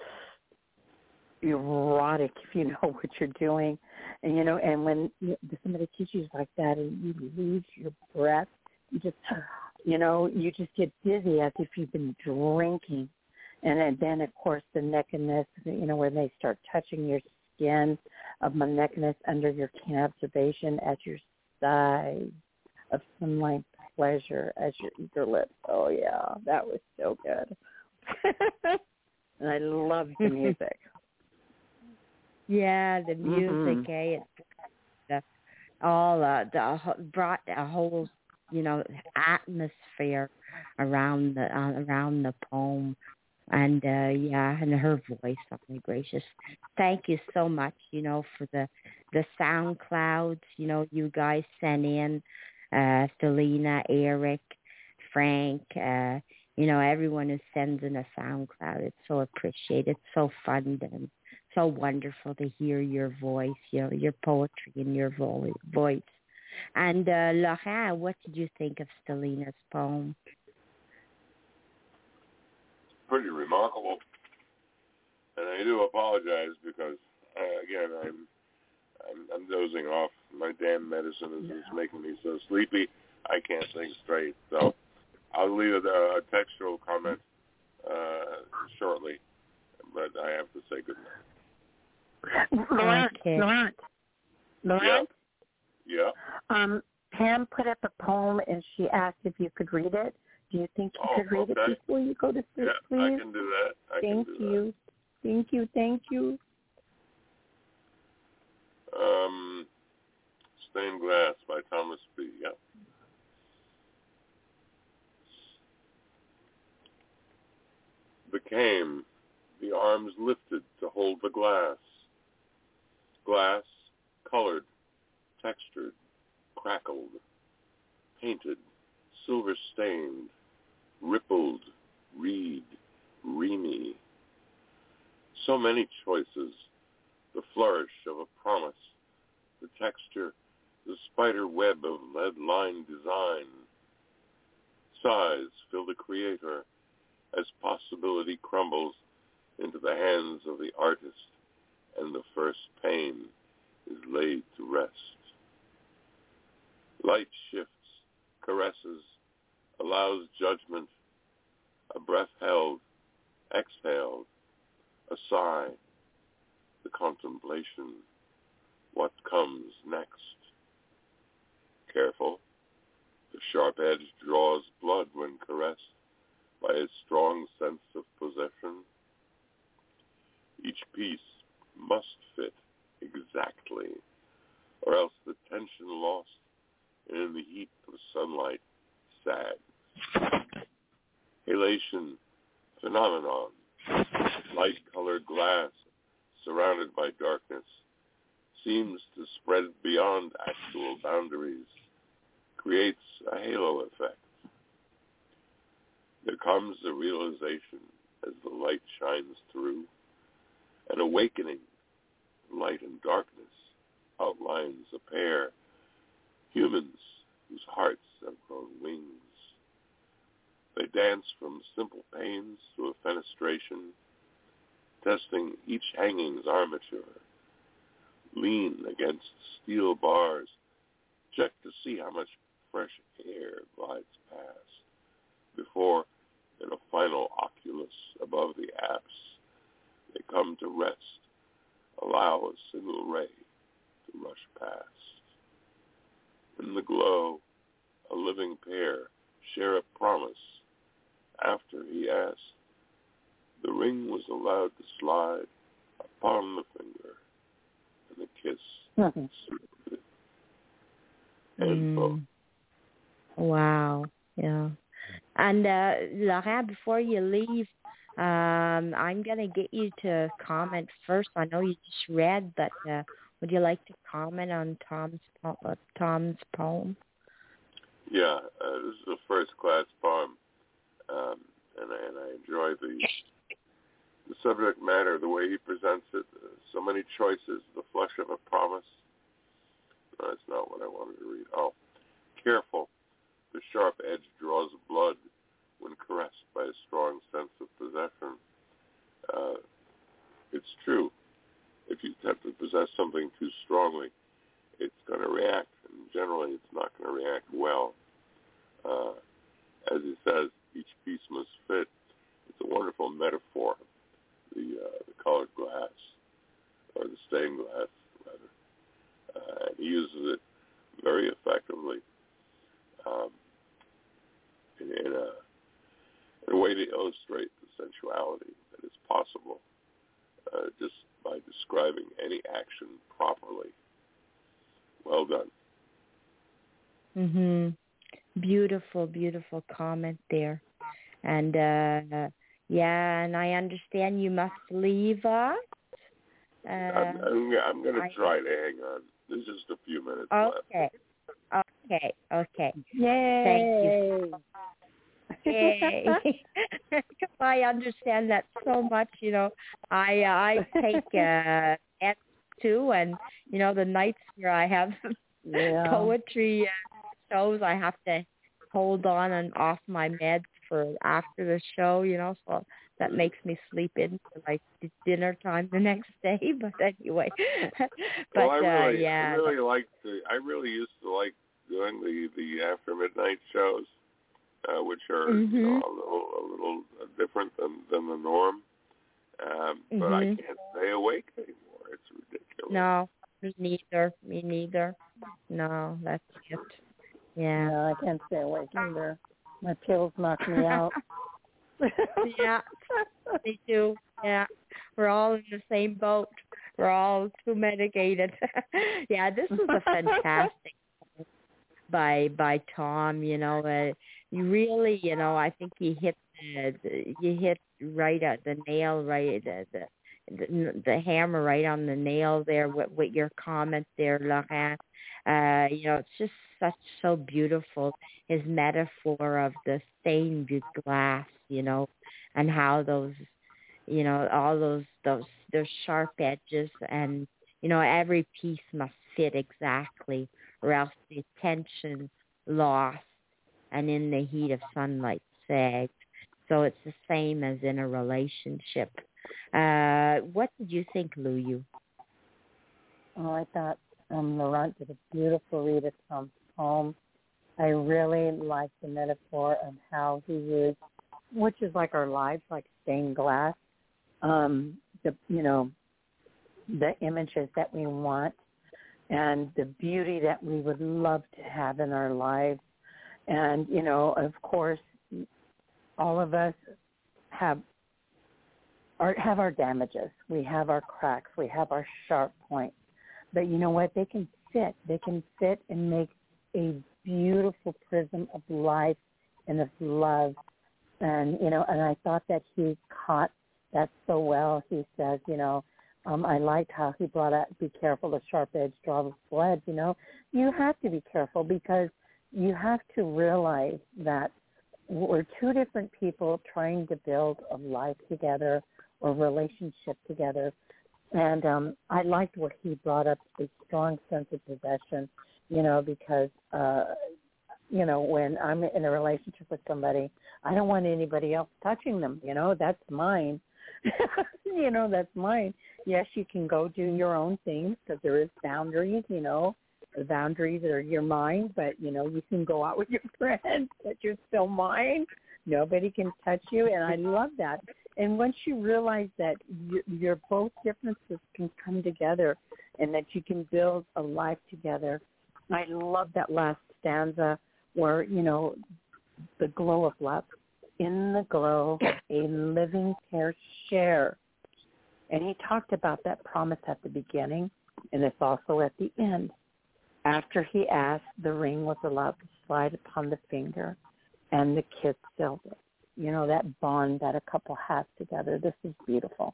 erotic if you know what you're doing. And, you know, and when you, somebody kisses you like that and you lose your breath, you just, you know, you just get dizzy as if you've been drinking. And then, of course, the neck and this, you know, when they start touching your skin of my neck and this under your keen observation at your side of sunlight pleasure as your eager lips. Oh, yeah, that was so good. And I love the music. Yeah, the music, mm-hmm. eh? It's the, all uh, the brought a whole, you know, atmosphere around the uh, around the poem, and uh, yeah, and her voice. Oh my gracious! Thank you so much, you know, for the the sound clouds. You know, you guys sent in, uh, Selena, Eric, Frank. Uh, you know, everyone who sends in a sound cloud. It's so appreciated. It's so fun and so wonderful to hear your voice, you know, your poetry and your vo- voice. And uh, Laurent, what did you think of Selena's poem? Pretty remarkable. And I do apologize because, uh, again, I'm, I'm I'm dozing off. My damn medicine is, is making me so sleepy, I can't think straight. So I'll leave a, a textual comment uh, shortly, but I have to say goodnight. Laurent, okay. Laurent, Laurent. Yeah. yeah. Um, Pam put up a poem and she asked if you could read it. Do you think you oh, could read okay. it before you go to sleep, yeah, please? I can do that. I thank can do you. That. Thank you. Thank you. Um, Stained Glass by Thomas B. Yeah. Became the arms lifted to hold the glass. Glass, colored, textured, crackled, painted, silver-stained, rippled, reed, reamy. So many choices, the flourish of a promise, the texture, the spider web of lead-lined design. Sighs fill the creator as possibility crumbles into the hands of the artist and the first pain is laid to rest. Light shifts, caresses, allows judgment, a breath held, exhaled, a sigh, the contemplation, what comes next. Careful, the sharp edge draws blood when caressed by a strong sense of possession. Each piece must fit exactly, or else the tension lost in the heat of sunlight sags. Halation, phenomenon, light-colored glass surrounded by darkness, seems to spread beyond actual boundaries, creates a halo effect. There comes a realization as the light shines through, an awakening. Light and darkness outlines a pair, humans whose hearts have grown wings. They dance from simple pains to a fenestration, testing each hanging's armature. Lean against steel bars, check to see how much fresh air glides past, before, in a final oculus above the apse, they come to rest, allow a single ray to rush past. In the glow, a living pair share a promise. After he asked, the ring was allowed to slide upon the finger, and the kiss mm-hmm. soothed. End quote. Wow, yeah. And uh, Laurent, before you leave, Um, I'm going to get you to comment first. I know you just read, but uh, would you like to comment on Tom's po- uh, Tom's poem? Yeah, uh, this is a first-class poem, um, and, I, and I enjoy the the subject matter, the way he presents it. Uh, so many choices, the flesh of a promise. No, that's not what I wanted to read. Oh, careful. The sharp edge draws blood when caressed by a strong sense of possession. Uh, it's true. If you have to possess something too strongly, it's going to react, and generally it's not going to react well. Uh, as he says, each piece must fit. It's a wonderful metaphor, the, uh, the colored glass, or the stained glass, rather. Uh, and he uses it very effectively um, in, in, a, in a way to illustrate the sensuality that is possible uh, just by describing any action properly. Well done. Mhm. Beautiful, beautiful comment there. And uh, yeah, and I understand you must leave us. Uh, I'm, I'm, I'm going to try to hang on. There's just a few minutes okay. left. Okay. Okay. Yay! Thank you. Yay! I understand that so much. You know, I uh, I take uh, S too, and you know the nights where I have Yeah. poetry uh, shows, I have to hold on and off my meds for after the show. You know, so that makes me sleep in for like dinner time the next day. But anyway, but well, I really, uh, yeah, I really like to. I really used to like doing the the after midnight shows, uh, which are mm-hmm. you know, a little a little different than, than the norm. Um, but mm-hmm. I can't stay awake anymore. It's ridiculous. No, me neither. Me neither. No, that's it. Yeah. No, I can't stay awake either. My pills knock me out. Yeah, me too. Yeah, we're all in the same boat. We're all too medicated. Yeah, this was a fantastic by by Tom. You know, uh, you really, you know, I think you hit the, the you hit right at the nail, right the, the the the hammer right on the nail there with, with your comment there, Laurent. Uh, you know, it's just such so beautiful. His metaphor of the stained glass, you know, and how those, you know, all those those those sharp edges, and you know, every piece must fit exactly, or else the tension lost, and in the heat of sunlight sagged. So it's the same as in a relationship. Uh, what did you think, Luyu? Oh, I thought um, Laurent did a beautiful read of Tom's poem. I really like the metaphor of how he used, which is like our lives, like stained glass. Um, the you know, the images that we want, and the beauty that we would love to have in our lives, and you know, of course, all of us have our have our damages. We have our cracks. We have our sharp points. But you know what? They can fit. They can fit and make a beautiful prism of life and of love. And, you know, and I thought that he caught that so well. He says, you know, um, I liked how he brought out, be careful, the sharp edge draws blood, you know. You have to be careful because you have to realize that we're two different people trying to build a life together or relationship together. And um, I liked what he brought up, a strong sense of possession, you know, because, uh, you know, when I'm in a relationship with somebody, I don't want anybody else touching them, you know, that's mine. You know, that's mine. Yes, you can go do your own things because there is boundaries, you know. The boundaries are your mind, but, you know, you can go out with your friends, but you're still mine. Nobody can touch you, and I love that. And once you realize that you, your both differences can come together and that you can build a life together, I love that last stanza where, you know, the glow of love. In the glow, a living pair share. And he talked about that promise at the beginning, and it's also at the end. After he asked, the ring was allowed to slide upon the finger, and the kiss sealed it. you know, that bond that a couple has together. This is beautiful.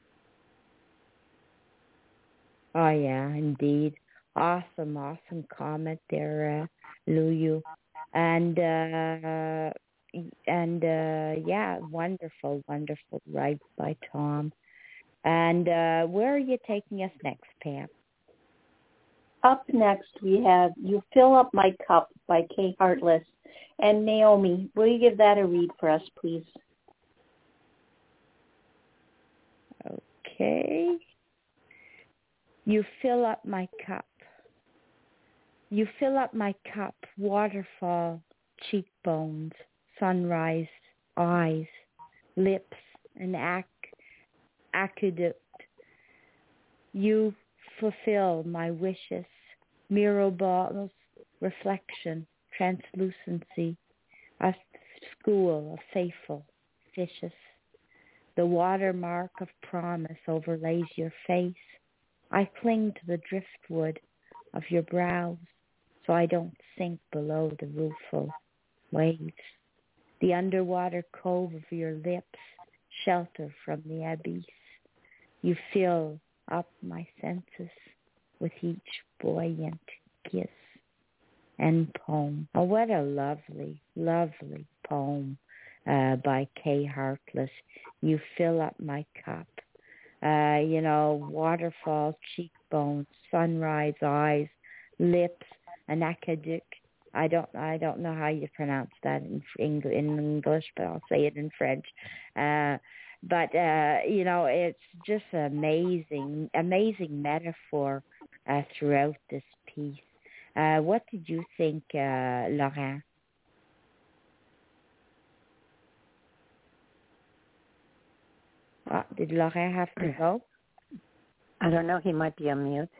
Oh, yeah, indeed. Awesome, awesome comment there, uh, Luyu. And, uh, and uh, yeah, wonderful, wonderful write by Tom. And uh, where are you taking us next, Pam? Up next, we have You Fill Up My Cup by Kay Hartless. And Naomi, will you give that a read for us, please? Okay. You fill up my cup. You fill up my cup, waterfall, cheekbones, sunrise, eyes, lips, and ac- aqueduct. You fulfill my wishes, mirror balls, reflection, translucency, a school of faithful fishes. The watermark of promise overlays your face. I cling to the driftwood of your brows so I don't sink below the rueful waves. The underwater cove of your lips shelter from the abyss. You fill up my senses with each buoyant kiss. End poem. Oh, what a lovely, lovely poem uh, by Kay Hartless. You fill up my cup. Uh, you know, waterfall, cheekbones, sunrise, eyes, lips, an aqueduct. I don't, I don't know how you pronounce that in English, in English, but I'll say it in French. Uh, but uh, you know, it's just amazing, amazing metaphor uh, throughout this piece. Uh, what did you think, uh, Laurent? Uh, did Laurent have to go? I don't know. He might be on mute.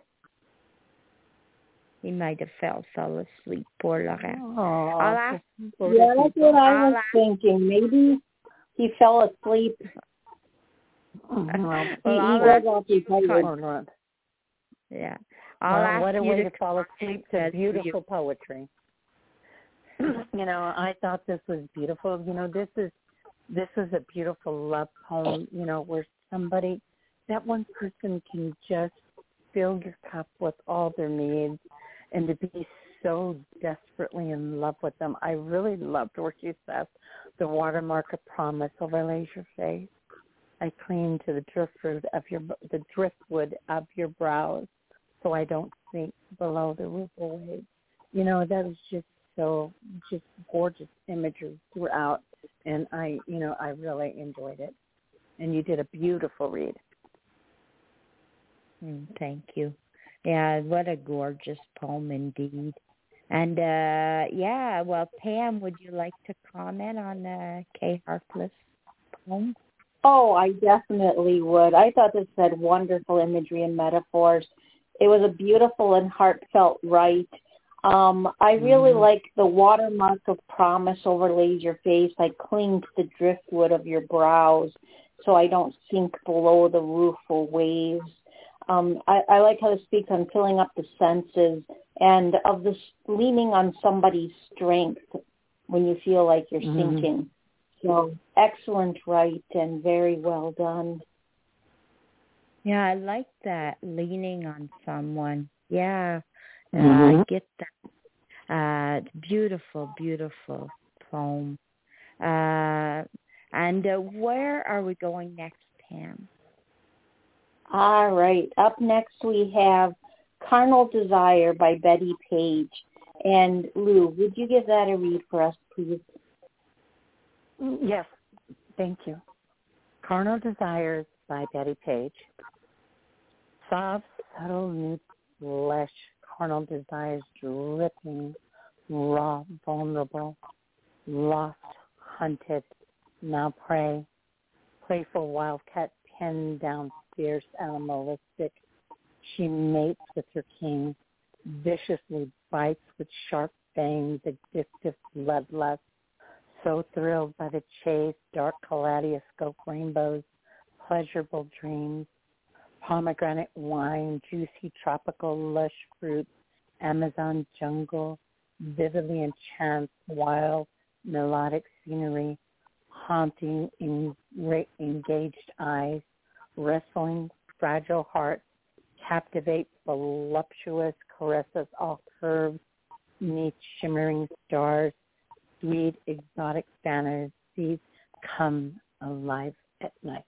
He might have fell, fell asleep. Poor Laurent. Oh, I'll ask. Yeah, that's what I was I'll thinking. Maybe he fell asleep. well, he, well, he was occupied. Yeah. I'll well, ask what a you way to to fall asleep to beautiful you. poetry. You know, I thought this was beautiful. You know, this is this is a beautiful love poem, you know, where somebody, that one person can just fill your cup with all their needs and to be so desperately in love with them. I really loved where she says, the watermark of promise overlays your face. I cling to the driftwood of your the driftwood of your brows, so I don't sink below the rueful waves. You know, that was just so just gorgeous imagery throughout, and I, you know, I really enjoyed it. And you did a beautiful read. Mm, thank you. Yeah, what a gorgeous poem indeed. And uh, yeah, well, Pam, would you like to comment on uh, Kay Hartless' poem? Oh, I definitely would. I thought this had wonderful imagery and metaphors. It was a beautiful and heartfelt write. Um, I really mm-hmm. like the watermark of promise overlays your face. I cling to the driftwood of your brows so I don't sink below the rueful waves. Um, I, I like how it speaks on filling up the senses and of this leaning on somebody's strength when you feel like you're mm-hmm. sinking. So excellent write and very well done. Yeah, I like that, leaning on someone. Yeah, mm-hmm. uh, I get that. Uh, beautiful, beautiful poem. Uh, and uh, where are we going next, Pam? All right. Up next we have Carnal Desire by Betty Page. And Lou, would you give that a read for us, please? Yes, thank you. Carnal Desires by Betty Page. Soft, subtle, nude flesh, carnal desires dripping, raw, vulnerable, lost, hunted, now prey, playful wildcat pinned down, fierce, animalistic. She mates with her king, viciously bites with sharp fangs, addictive bloodlust. So thrilled by the chase, dark kaleidoscope rainbows, pleasurable dreams, pomegranate wine, juicy tropical lush fruits, Amazon jungle, vividly enchants, wild melodic scenery, haunting, en- engaged eyes, wrestling, fragile heart, captivate, voluptuous caresses, all curves, neath shimmering stars, sweet, exotic fantasies come alive at night.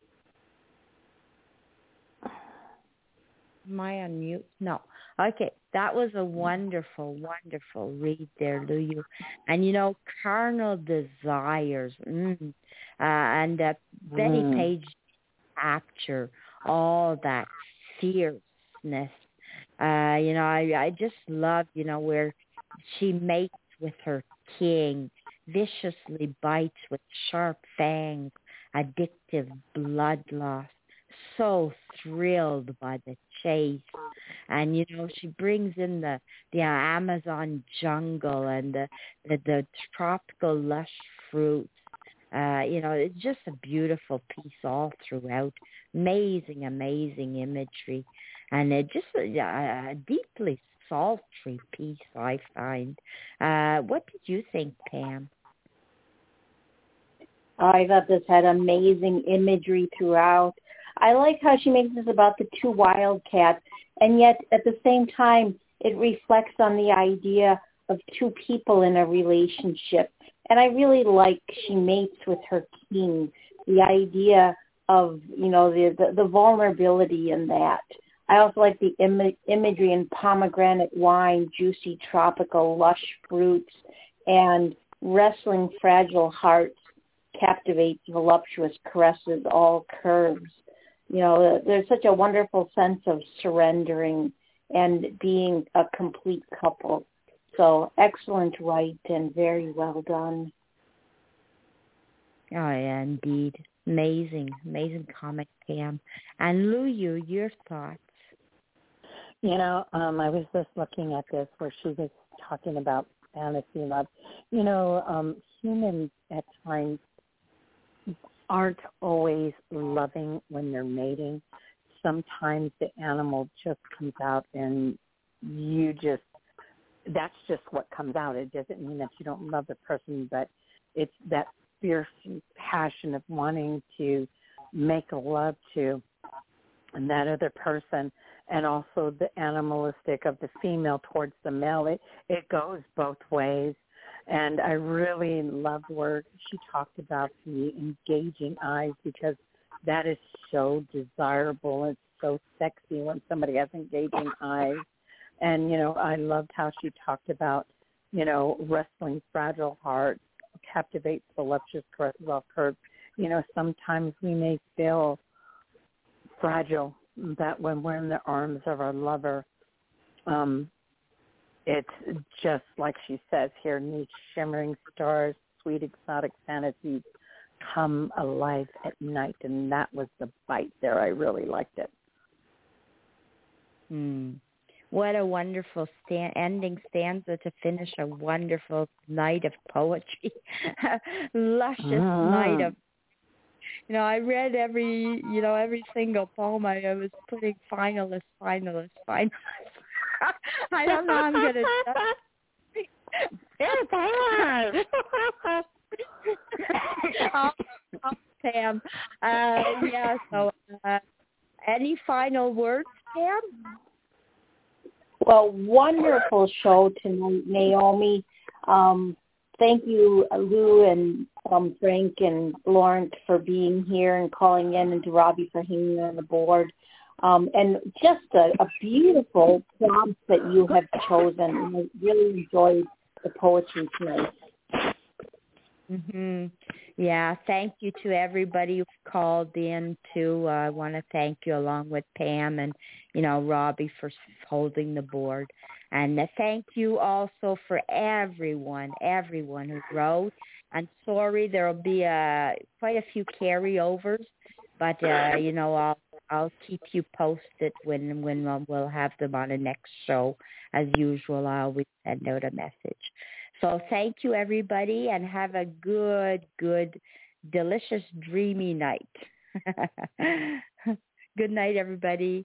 Am I on mute? No. Okay, that was a wonderful, wonderful read there, Luyu. And, you know, carnal desires, mm, uh, and uh, Betty Mm. Page capture all that fierceness. Uh, you know, I, I just love, you know, where she mates with her king, viciously bites with sharp fangs, addictive bloodlust, so thrilled by the chase. And, you know, she brings in the, the Amazon jungle and the, the, the tropical lush fruits. Uh, you know, it's just a beautiful piece all throughout. Amazing, amazing imagery. And it just a, a deeply sultry piece, I find. Uh, what did you think, Pam? I thought this had amazing imagery throughout. I like how she makes this about the two wildcats, and yet at the same time, it reflects on the idea of two people in a relationship. And I really like she mates with her king, the idea of, you know, the, the, the vulnerability in that. I also like the Im- imagery in pomegranate wine, juicy tropical lush fruits, and wrestling fragile hearts, captivates voluptuous caresses, all curves. You know, there's such a wonderful sense of surrendering and being a complete couple. So excellent write and very well done. Oh, yeah, indeed. Amazing, amazing comic, Pam. And Luyu, your thoughts? You know, um, I was just looking at this where she was talking about fantasy love. You know, um, humans at times aren't always loving when they're mating. Sometimes the animal just comes out and you just, that's just what comes out. It doesn't mean that you don't love the person, but it's that fierce passion of wanting to make love to that other person, and also the animalistic of the female towards the male. It, it goes both ways. And I really loved where she talked about the engaging eyes, because that is so desirable. It's so sexy when somebody has engaging eyes. And, you know, I loved how she talked about, you know, wrestling fragile hearts, captivates voluptuous caresses off curves. You know, sometimes we may feel fragile, that when we're in the arms of our lover, um, it's just like she says here, neat shimmering stars, sweet exotic fantasies come alive at night. And that was the bite there. I really liked it. Mm. What a wonderful stand, ending stanza to finish a wonderful night of poetry. Luscious Mm. night of, you know, I read every, you know, every single poem. I, I was putting finalist, finalist, finalist. I don't know how I'm going to oh, oh, Pam. Uh, yeah, so uh, any final words, Pam? Well, wonderful show tonight, Naomi. Um, thank you, Lou and um, Frank and Lawrence for being here and calling in, and to Robbie for hanging on the board. Um, and just a, a beautiful prompt that you have chosen. I really enjoyed the poetry tonight. Mm-hmm. Yeah, thank you to everybody who called in, too. Uh, I want to thank you along with Pam and, you know, Robbie for holding the board. And uh, thank you also for everyone, everyone who wrote. And sorry, there will be uh, quite a few carryovers, but, uh, you know, I'll I'll keep you posted when, when we'll have them on the next show. As usual, I always send out a message. So thank you, everybody, and have a good, good, delicious, dreamy night. Good night, everybody.